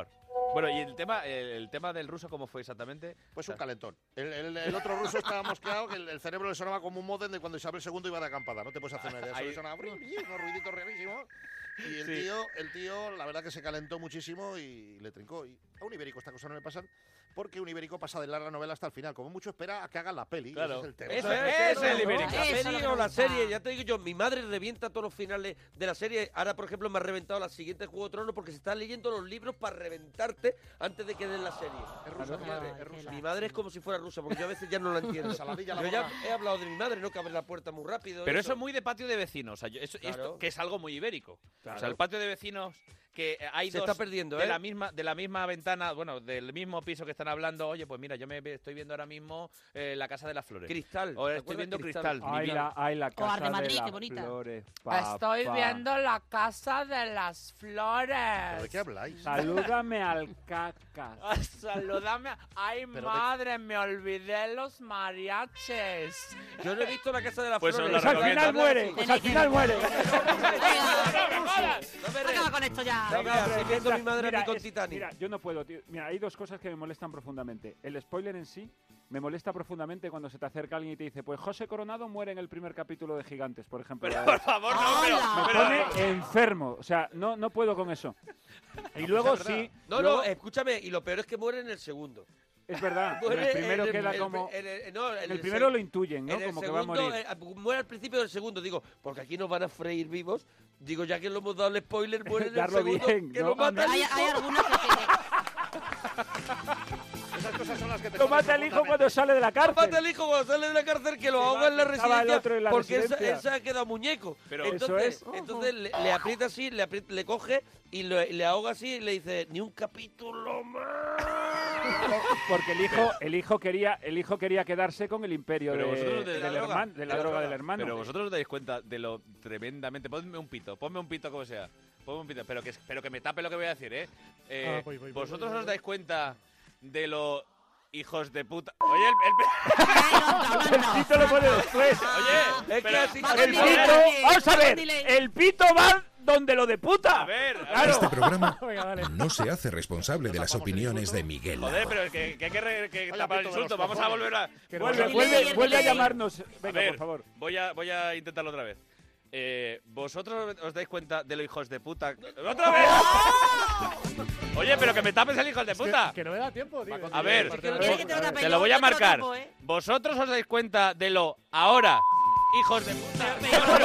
Bueno, y el tema, el, el tema del ruso, ¿cómo fue exactamente? Pues un calentón. El, el, el otro ruso estaba mosqueado, que el, el cerebro le sonaba como un modem de cuando Isabel segundo iba de acampada. No te puedes hacer una idea. Eso le sonaba brin, brin, unos ruiditos rarísimos. Y el Sí. tío, el tío, la verdad que se calentó muchísimo y le trincó. Y a un ibérico esta cosa no le pasa, porque un ibérico pasa de larga novela hasta el final. Como mucho espera a que hagan la peli. Claro. Ese es el tema. Eso ¿sabes? es, Ese eso es el es ibérico. La Eso peli es lo o que la me gusta. serie, ya te digo yo, mi madre revienta todos los finales de la serie. Ahora, por ejemplo, me ha reventado la siguiente Juego de Tronos porque se están leyendo los libros para reventarte antes de que den la serie. Es rusa, Mi tu madre, madre, es rusa. mi madre es como si fuera rusa, porque yo a veces ya no la entiendo. Ensaladilla a la Yo ya boca. he hablado de mi madre, no que abre la puerta muy rápido. Pero eso es muy de patio de vecinos, o sea, yo- eso, Claro. esto, que es algo muy ibérico. O sea, Claro. el patio de vecinos que hay Se dos está perdiendo, de ¿eh? la misma de la misma ventana, bueno, del mismo piso que están hablando. Oye, pues mira, yo me estoy viendo ahora mismo eh, la Casa de las Flores. Cristal. O ¿te estoy acuerdas? viendo Cristal. Ay, Divino. la, ay, la O casa Arde Madrid, de qué las bonita. flores. Estoy papá. viendo la casa de las ¿Pero flores. de qué habláis? Salúdame al cacas. Ah, Salúdame. Ay, Pero de- madre, me olvidé los mariachis. Yo no he visto la casa de las Pues os flores. la Pues al recomiendo. final muere, pues al final muere. No me re- Acaba con esto ya. No, mira, Hombre, si viendo mira, mi madre mira, ni con es- Titanic. Mira, yo no puedo, tío. Mira, hay dos cosas que me molestan profundamente. El spoiler en sí me molesta profundamente cuando se te acerca alguien y te dice, pues José Coronado muere en el primer capítulo de Gigantes, por ejemplo. Pero por favor, no, pero, Me pero- pone enfermo, o sea, no, no puedo con eso. Y luego es verdad. sí, No, luego- no, escúchame, y lo peor es que muere en el segundo. es verdad, en Muere el primero en queda el- como... en el- no, en En el el primero seg- lo intuyen, ¿no? en el Como que va a segundo, morir. eh, muere al principio del segundo, digo, porque aquí nos van a freír vivos. Digo, ya que lo hemos dado el spoiler, muere en el Darlo segundo. bien, que ¿no? lo mata el Hay, hijo. hay algunas que, que- Esas cosas son las que te Lo joden mata el hijo profundamente. cuando sale de la Lo cárcel. mata el hijo cuando sale de la cárcel, que lo ahoga en la estaba el residencia, otro en la porque él, se- residencia. él se ha quedado muñeco. Pero- entonces, Eso entonces le, le aprieta así, le, aprieta- le coge y lo- le ahoga así y le dice, ni un capítulo más. Porque el hijo, el hijo quería, el hijo quería quedarse con el imperio Pero de, vosotros de del la droga, hermano, de la de la droga droga. del hermano. Pero vosotros os dais cuenta de lo tremendamente... Ponme un pito, ponme un pito como sea. Ponme un pito, pero que, pero que me tape lo que voy a decir, ¿eh? Eh, Ah, voy, voy, voy, vosotros voy, os voy. dais cuenta de lo... Hijos de puta... Oye, el... el- El pito lo pone después. Oye, Es que pero- así- El Delay, pito, delay, vamos a ver, delay. el pito va donde lo de puta. A ver, a ver. Claro. Este programa Venga, vale. no se hace responsable de las opiniones de Miguel. Joder, pero que, que hay que, re- que Vaya tapar el pito de insulto. los Vamos a cojones. volver a... Que vuelve- vuelve, Delay, vuelve, el vuelve a delay. llamarnos. A Venga, ver, por favor. Voy a, voy a intentarlo otra vez. Eh, ¿Vosotros os dais cuenta de los hijos de puta? ¡Otra vez! Oye, pero que me tapes el hijo de puta. Que no me da tiempo, tío. A ver, ¿Quieres que te lo tape te yo? lo voy a Yo te lo marcar. tapo, ¿eh? ¿Vosotros os dais cuenta de lo ahora, hijos de puta?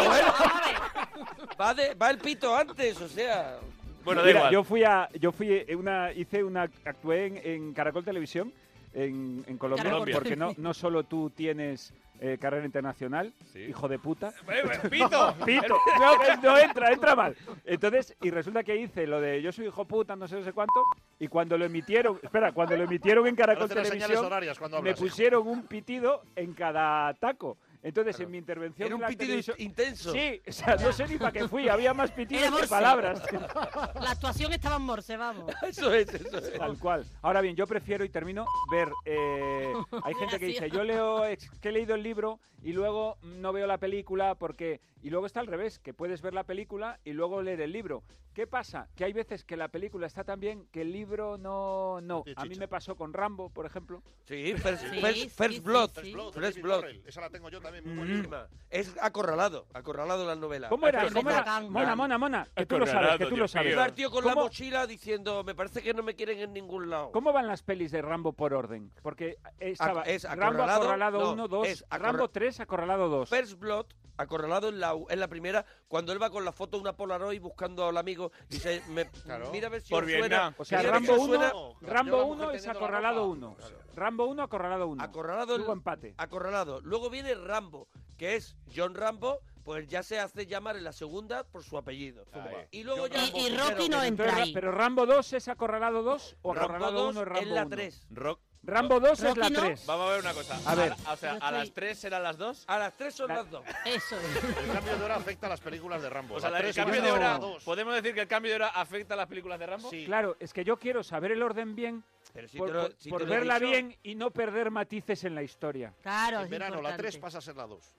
Va, de- va el pito antes, o sea... Bueno, da Mira, igual. yo fui a, yo fui eh, una, hice una, actué en, en Caracol Televisión en, en Colombia, Colombia. porque no, no solo tú tienes eh, carrera internacional, Sí. hijo de puta. Eh, eh, ¡Pito! Pito, no, que no entra, entra mal. Entonces, y resulta que hice lo de yo soy hijo puta, no sé, no sé cuánto, y cuando lo emitieron, espera, cuando lo emitieron en Caracol Parece las señales Televisión, horarias cuando me hablas. pusieron un pitido en cada taco. Entonces, en mi intervención Era en un la pitido televisión- intenso. Sí, o sea, no sé ni para qué fui, había más Era pitidos que morse. palabras. La actuación estaba en morse, vamos. Eso es, eso es. Tal cual. Ahora bien, yo prefiero y termino ver. eh, hay gente que dice, yo leo, ex- que he leído el libro y luego no veo la película porque. Y luego está al revés, que puedes ver la película y luego leer el libro. ¿Qué pasa? Que hay veces que la película está tan bien que el libro no. no. Sí, A mí chicha. me pasó con Rambo, por ejemplo. Sí, First, Sí, first- sí, First sí, Blood. sí. First Blood, First David Blood. Burrell. Esa la tengo yo también, muy Mm. buenísima. Es acorralado, acorralado la novela. ¿Cómo era? Pero ¿Cómo me era? sacan. Mona, mona, mona. Que tú lo sabes, que Acorralado, tú lo Dios sabes. mío. Iba el tío con la ¿Cómo- mochila diciendo, me parece que no me quieren en ningún lado. ¿Cómo van las pelis de Rambo por orden? Porque estaba es Rambo acorralado, acorralado no, uno, dos, es acorra- Rambo tres, acorralado dos. First Blood, acorralado en la, en la primera, cuando él va con la foto de una Polaroid buscando al amigo, dice, me, Claro. mira a ver si Por os Vietnam. suena. O sea, mira a ver si Rambo os uno, suena- No, Rambo la uno mujer es teniendo la acorralado ropa. uno. Claro. Rambo uno, acorralado uno. Acorralado el- Hubo empate. Acorralado. Luego viene Rambo, que es John Rambo, pues ya se hace llamar en la segunda por su apellido. Ahí. Y luego John ya... Y, y primero, Rocky no que- entra Entonces, ahí. pero Rambo dos es acorralado dos o Rambo acorralado dos uno es Rambo es la uno. tres. Rock. Rambo dos es Rocky la no. tres. Vamos a ver una cosa. A ver. la- o sea, Yo ¿a las estoy- tres serán las dos? A las tres son La- las dos. Eso es. El cambio de hora afecta a las películas de Rambo. O sea, La la- el tres cambio y de una, hora... la dos. ¿Podemos decir que el cambio de hora afecta a las películas de Rambo? Sí. Claro, es que yo quiero saber el orden bien Pero si por, te lo- por- si por te lo he verla dicho- bien y no perder matices en la historia. Claro, En es verano la importante. tres pasa a ser la dos.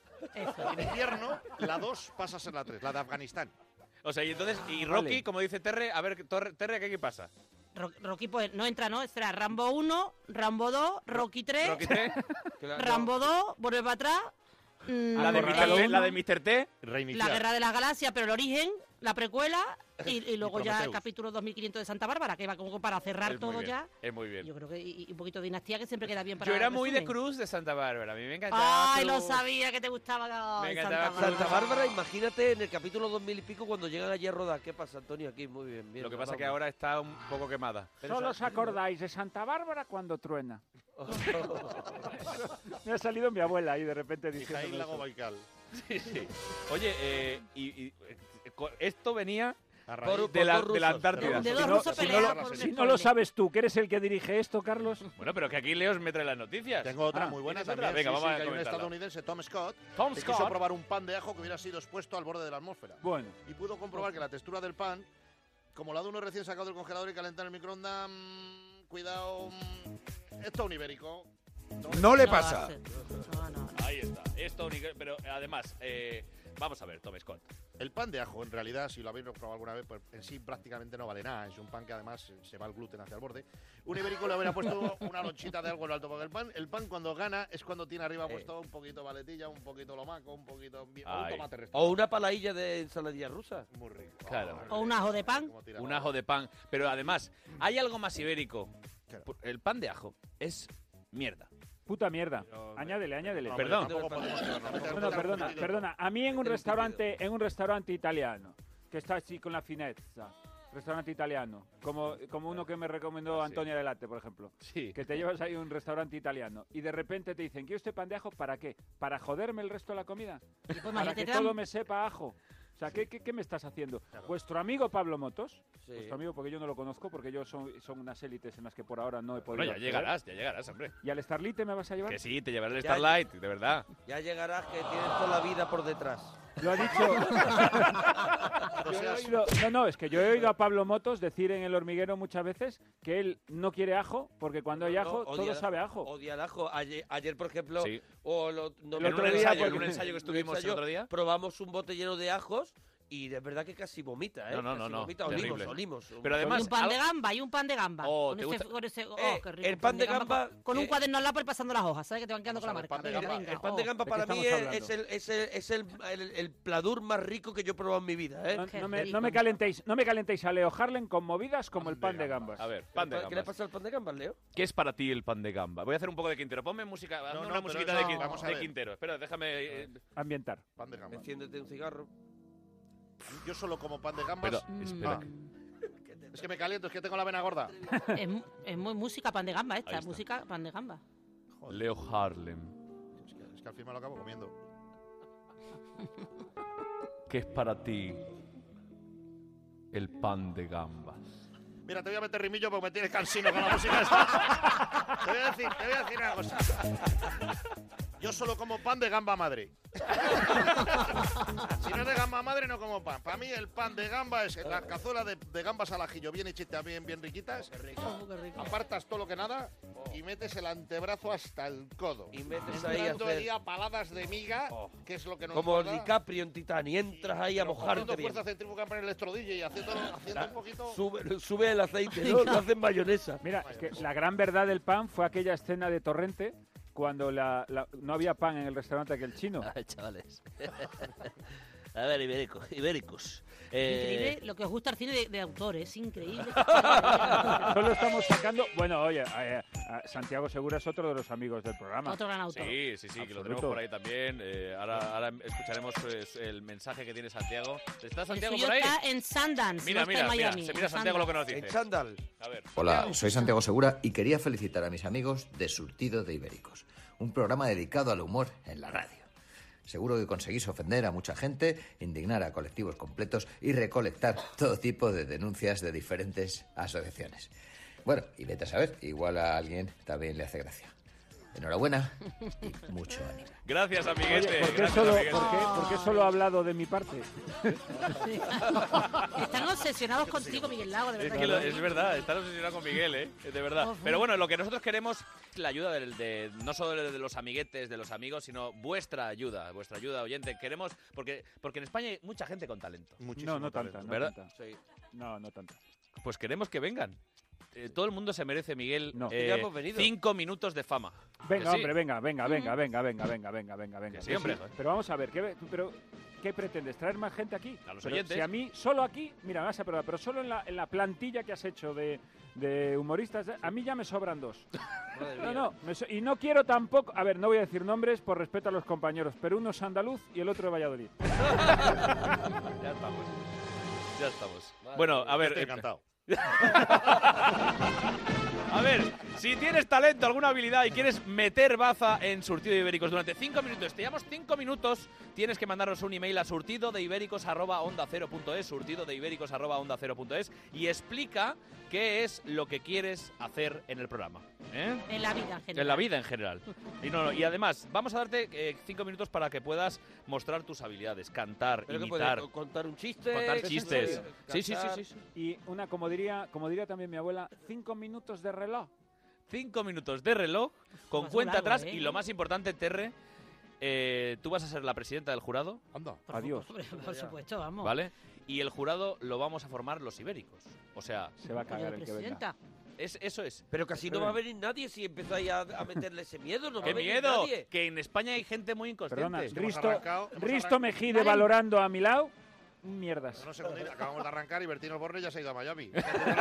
Eso. En invierno la dos pasa a ser la tres, la de Afganistán. O sea, y entonces, y Rocky, Vale. como dice Terre, a ver, Torre- Terre, ¿qué, qué pasa? Ro- Rocky pues no entra, ¿no? Será Rambo uno, Rambo dos, Rocky tres, Rocky tres. Rambo dos, vuelve para atrás. mm, La de mister T, la de mister T. La Guerra de las Galaxias, pero el origen, la precuela, y, y luego Y ya el Prometheus. capítulo dos mil quinientos de Santa Bárbara, que va como para cerrar Es muy todo bien, ya. Es muy bien. Yo creo que y, y un poquito de dinastía que siempre queda bien para Yo era el muy de resumen. Cruz de Santa Bárbara. A mí me encantaba. Ay, lo Cruz. sabía que te gustaba. Me ay, encantaba Santa Santa Bárbara. Bárbara, imagínate en el capítulo dos mil y pico cuando llegan allí a rodar. ¿Qué pasa, Antonio? Aquí, muy bien. bien Lo que pasa es vamos. que ahora está un poco quemada. Solo os acordáis de Santa Bárbara cuando truena. Me ha salido mi abuela ahí de repente diciendo. Jaén Lago Baikal. Sí, sí. Oye, eh, y, y, eh, co- esto venía A raíz por, de de, la, dos de la rusos. Antártida. De dos Si no, rusos si no peleados lo, por un si no spoiler. lo sabes tú, que eres el que dirige esto, Carlos. Bueno, pero que aquí Leos me trae las noticias. Tengo otra Ah, muy buena ¿tienes también. otra? Venga, sí, vamos sí, a que hay un comentarla. estadounidense, Tom Scott, Tom que Scott. quiso probar un pan de ajo que hubiera sido expuesto al borde de la atmósfera. Bueno, Y pudo comprobar que la textura del pan, como la de uno recién sacado del congelador y calentado en el microondas, mm, cuidado, mm, esto es un ibérico. No le No, pasa. hace- no, no, no. Ahí está. Esto, único- pero además, eh, vamos a ver, Tom Scott. El pan de ajo, en realidad, si lo habéis probado alguna vez, pues en sí prácticamente no vale nada. Es un pan que además eh, se va el gluten hacia el borde. Un ibérico le habría puesto una lonchita de algo en lo alto, porque el pan, el pan cuando gana es cuando tiene arriba puesto un poquito valetilla, un poquito lomaco, un poquito bien, o un Ay. tomate restado. O una paladilla de ensaladilla rusa. Muy rico. Claro. O un ajo de pan. Como tira Un la- ajo de pan. Pero además, hay algo más ibérico. El pan de ajo es mierda. puta mierda. Pero, Añádele, añádele. No, Perdón. tampoco podemos llevarnos. Vete- Bueno, vete al perdona, curtido. perdona. A mí en un El restaurante, en un restaurante italiano, que está así con la finezza, restaurante italiano, como, como uno que me recomendó Antonia Delate, por ejemplo, Sí. que te llevas ahí a un restaurante italiano y de repente te dicen, ¿quiere usted pan de ajo? ¿Para qué? ¿Para joderme el resto de la comida? Y pues ¿Para imagínate, que te dan- todo me sepa a ajo? O sea, ¿qué, qué, qué me estás haciendo? Vuestro amigo Pablo Motos, Sí. vuestro amigo, porque yo no lo conozco, porque yo son, son unas élites en las que por ahora no he podido Bueno, ya acceder. llegarás, ya llegarás, hombre. ¿Y al Starlite me vas a llevar? Que sí, te llevaré el Ya- Starlight, de verdad. Ya llegarás que tienes toda la vida por detrás. Lo ha dicho. No Yo he seas- oído- no, no, es que yo he oído a Pablo Motos decir en El Hormiguero muchas veces que él no quiere ajo porque cuando hay ajo No, todo odia- sabe a ajo. Odia el ajo. Ayer, ayer, por ejemplo, Sí. o lo- no El me En un otro día, ensayo, en porque- un ensayo que estuvimos el ensayo, otro día. probamos un bote lleno de ajos y es verdad que casi vomita, ¿eh? No, no, no, Casi no, vomita. terrible. Olimos, olimos. Pero Y además, un pan de algo- gamba, y un pan de gamba. Oh, con ¿te ese, gusta? con ese- oh, Eh, qué rico, el pan de gamba, Con, con un que- cuaderno al lado pasando las hojas, ¿sabes? Que te van quedando con la Vamos a ver, marca. pan de Venga, gamba. venga, El pan de oh. gamba ¿de qué para mí estamos es, hablando? es el, es, el, es el, el- el pladur más rico que yo he probado en mi vida, ¿eh? No, Qué no me, rico. no me calentéis, no me calentéis a Leo Harlem con movidas como el pan de gambas. A ver, pan de ¿Qué le gambas. pasa al pan de gambas, Leo? ¿Qué es para ti el pan de gamba? Voy a hacer un poco de Quintero. Ponme música, hazme no, una pero musiquita no, de, Quin- vamos a de ver. Quintero. Espera, déjame... eh, Ambientar. Pan de gamba. Enciéndete un cigarro. Yo solo como pan de gambas. Pero, Mm. espera. Es que me caliento, es que tengo la vena gorda. Es, mu- es muy música pan de gamba Ahí esta, está. música pan de gamba. Leo Harlem. Es que, es que al fin me lo acabo comiendo. ¿Qué es para ti el pan de gambas? Mira, te voy a meter rimillo porque me tienes cansino con la música esta. Te voy a decir, te voy a decir una cosa. Yo solo como pan de gamba madre. Si no es de gamba madre, no como pan. Para mí el pan de gamba es la cazuela de, de gambas al ajillo, bien hechita, bien, bien riquitas. Oh, qué rico. Apartas todo lo que nada y metes el antebrazo hasta el codo. Y metes ahí a Entrando hacer- ahí a paladas de miga, que es lo que nos Como gusta. DiCaprio en Titanic, entras ahí a Pero mojarte cogiendo bien. fuerza centrífuga para el electrodillo y haciendo, haciendo un poquito... Sube, sube el aceite, ¿no? Lo hacen mayonesa. Mira, es que la gran verdad del pan fue aquella escena de Torrente cuando la, la- no había pan en el restaurante aquel chino. Ay, chavales. A ver, ibéricos, ibéricos. Eh, Increíble lo que os gusta el cine de, de autor, es increíble. Solo estamos sacando. Bueno, oye, eh, eh, Santiago Segura es otro de los amigos del programa. Otro gran autor. Sí, sí, sí, que lo Absoluto. tenemos por ahí también. Eh, ahora, ahora escucharemos pues, el mensaje que tiene Santiago. ¿Está El Santiago suyo por ahí? está en Sundance, Mira, no mira, está en mira, Miami. se mira en Santiago lo que Sundance. nos dice. En chándal. A ver. Hola, soy Santiago Segura y quería felicitar a mis amigos de Surtido de Ibéricos, un programa dedicado al humor en la radio. Seguro que conseguís ofender a mucha gente, indignar a colectivos completos y recolectar todo tipo de denuncias de diferentes asociaciones. Bueno, y vete a saber, igual a alguien también le hace gracia. Enhorabuena y mucho ánimo. Gracias, Oye, amiguete. ¿por qué, Gracias, solo, amiguete. por, qué, por qué solo ha hablado de mi parte? Sí. Están obsesionados contigo, Miguel Lago, de Es, verdad. que lo- es verdad, están obsesionados con Miguel, ¿eh? De verdad. Ojo. Pero bueno, lo que nosotros queremos es la ayuda del- de, no solo de, de los amiguetes, de los amigos, sino vuestra ayuda, vuestra ayuda oyente. Queremos, porque, porque en España hay mucha gente con talento. Muchísimo No, no tanta, talento. no ¿Verdad? tanta. Sí. No, no tanta. Pues queremos que vengan. eh, todo el mundo se merece, Miguel, No. eh, Ya hemos venido. cinco minutos de fama. Venga, ¿Que sí? hombre, venga, venga, venga, venga, venga, venga, venga, venga, venga. Que sí, hombre. Pero vamos a ver, ¿qué, pero, ¿qué pretendes? ¿Traer más gente aquí? A los Pero oyentes. Si a mí, solo aquí, mira, me vas a perdonar, pero solo en la, en la plantilla que has hecho de, de humoristas, a mí ya me sobran dos. No, no, me so- y no quiero tampoco, a ver, no voy a decir nombres por respeto a los compañeros, pero uno es andaluz y el otro de Valladolid. Ya estamos. Ya estamos. Bueno, a ver. Estoy eh, encantado. A ver, si tienes talento, alguna habilidad y quieres meter baza en Surtido de Ibéricos durante cinco minutos, te llevamos cinco minutos, tienes que mandarnos un email a surtido de ibéricos arroba onda cero punto es, surtido de ibéricos arroba onda cero punto es, y explica qué es lo que quieres hacer en el programa. ¿eh? En la vida en general. En la vida en general. Y, no, no, y además, vamos a darte eh, cinco minutos para que puedas mostrar tus habilidades, cantar, Pero que imitar. puedes contar un chiste. Contar ¿Es en chistes. serio? Sí, sí, sí, Cantar. sí, sí. Y una, como diría, como diría también mi abuela, cinco minutos de reloj. Cinco minutos de reloj con Vas cuenta largo, atrás ¿eh? y lo más importante, Terre, eh, tú vas a ser la presidenta del jurado, Anda. Por Adiós. supuesto, Por supuesto, vamos. ¿vale? Y el jurado lo vamos a formar los ibéricos. O sea, Se va a Coño, cagar el que venga. presidenta. es, eso es. Pero casi no va a venir nadie si empezáis a, a meterle ese miedo. No va ¡Qué a venir miedo! nadie. Que en España hay gente muy inconsciente. Perdona, Es que hemos Risto, arrancado- hemos Risto arrancado- Mejide Vale. valorando a mi lado, mierdas. No sé, acabamos de arrancar y Bertino Borne ya se ha ido a Miami.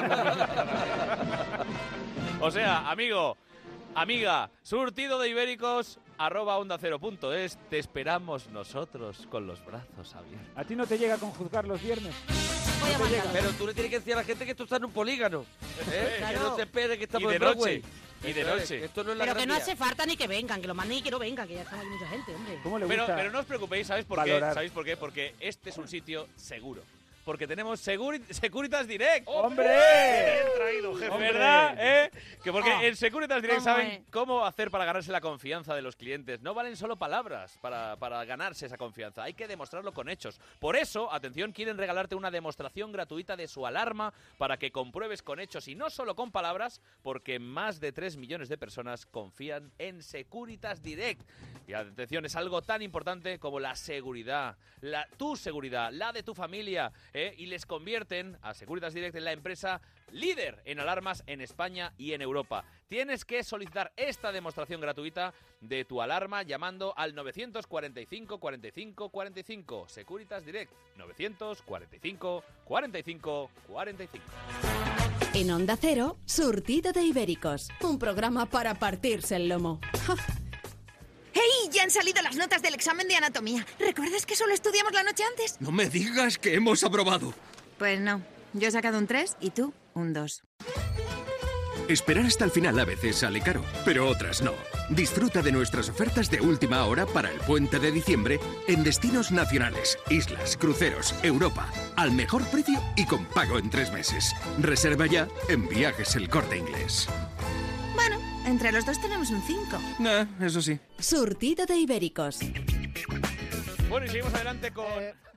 O sea, amigo, amiga, surtido de ibéricos arroba onda cero punto es, te esperamos nosotros con los brazos abiertos. ¿A ti no te llega con juzgar los viernes? Voy a mandar. Pero tú le tienes que decir a la gente que esto está en un polígono. ¿eh? Que Claro. no se espere que Y estamos de en Broadway. noche. Y de Eso es, noche. que Esto no es la Pero que no Gran hace Vía. falta ni que vengan, que lo manden y que no vengan, que ya estamos aquí mucha gente, hombre. ¿Cómo le Pero, gusta? pero no os preocupéis, ¿sabéis por valorar. qué? ¿Sabéis por qué? Porque este es un sitio seguro. Porque tenemos Seguri- Securitas Direct. ¡Hombre! Bien traído, jefe. ¡Hombre! ¿Verdad? ¿Eh? Que porque Ah, en Securitas Direct ¿cómo saben es? cómo hacer para ganarse la confianza de los clientes. No valen solo palabras para, para ganarse esa confianza. Hay que demostrarlo con hechos. Por eso, atención, quieren regalarte una demostración gratuita de su alarma para que compruebes con hechos y no solo con palabras, porque más de tres millones de personas confían en Securitas Direct. Y atención, es algo tan importante como la seguridad, la, tu seguridad, la de tu familia, ¿eh? Y les convierten a Securitas Direct en la empresa líder en alarmas en España y en Europa. Tienes que solicitar esta demostración gratuita de tu alarma llamando al novecientos cuarenta y cinco, cuarenta y cinco, cuarenta y cinco. Securitas Direct, novecientos cuarenta y cinco, cuarenta y cinco, cuarenta y cinco. En Onda Cero, Surtido de Ibéricos, un programa para partirse el lomo. ¡Hey! Ya han salido las notas del examen de anatomía. ¿Recuerdas que solo estudiamos la noche antes? No me digas que hemos aprobado. Pues no. Yo he sacado un tres y tú un dos. Esperar hasta el final a veces sale caro, pero otras no. Disfruta de nuestras ofertas de última hora para el puente de diciembre en destinos nacionales, islas, cruceros, Europa, al mejor precio y con pago en tres meses. Reserva ya en Viajes El Corte Inglés. Bueno, entre los dos tenemos un cinco. Nah, eso sí. Surtido de Ibéricos. Bueno, y seguimos adelante con...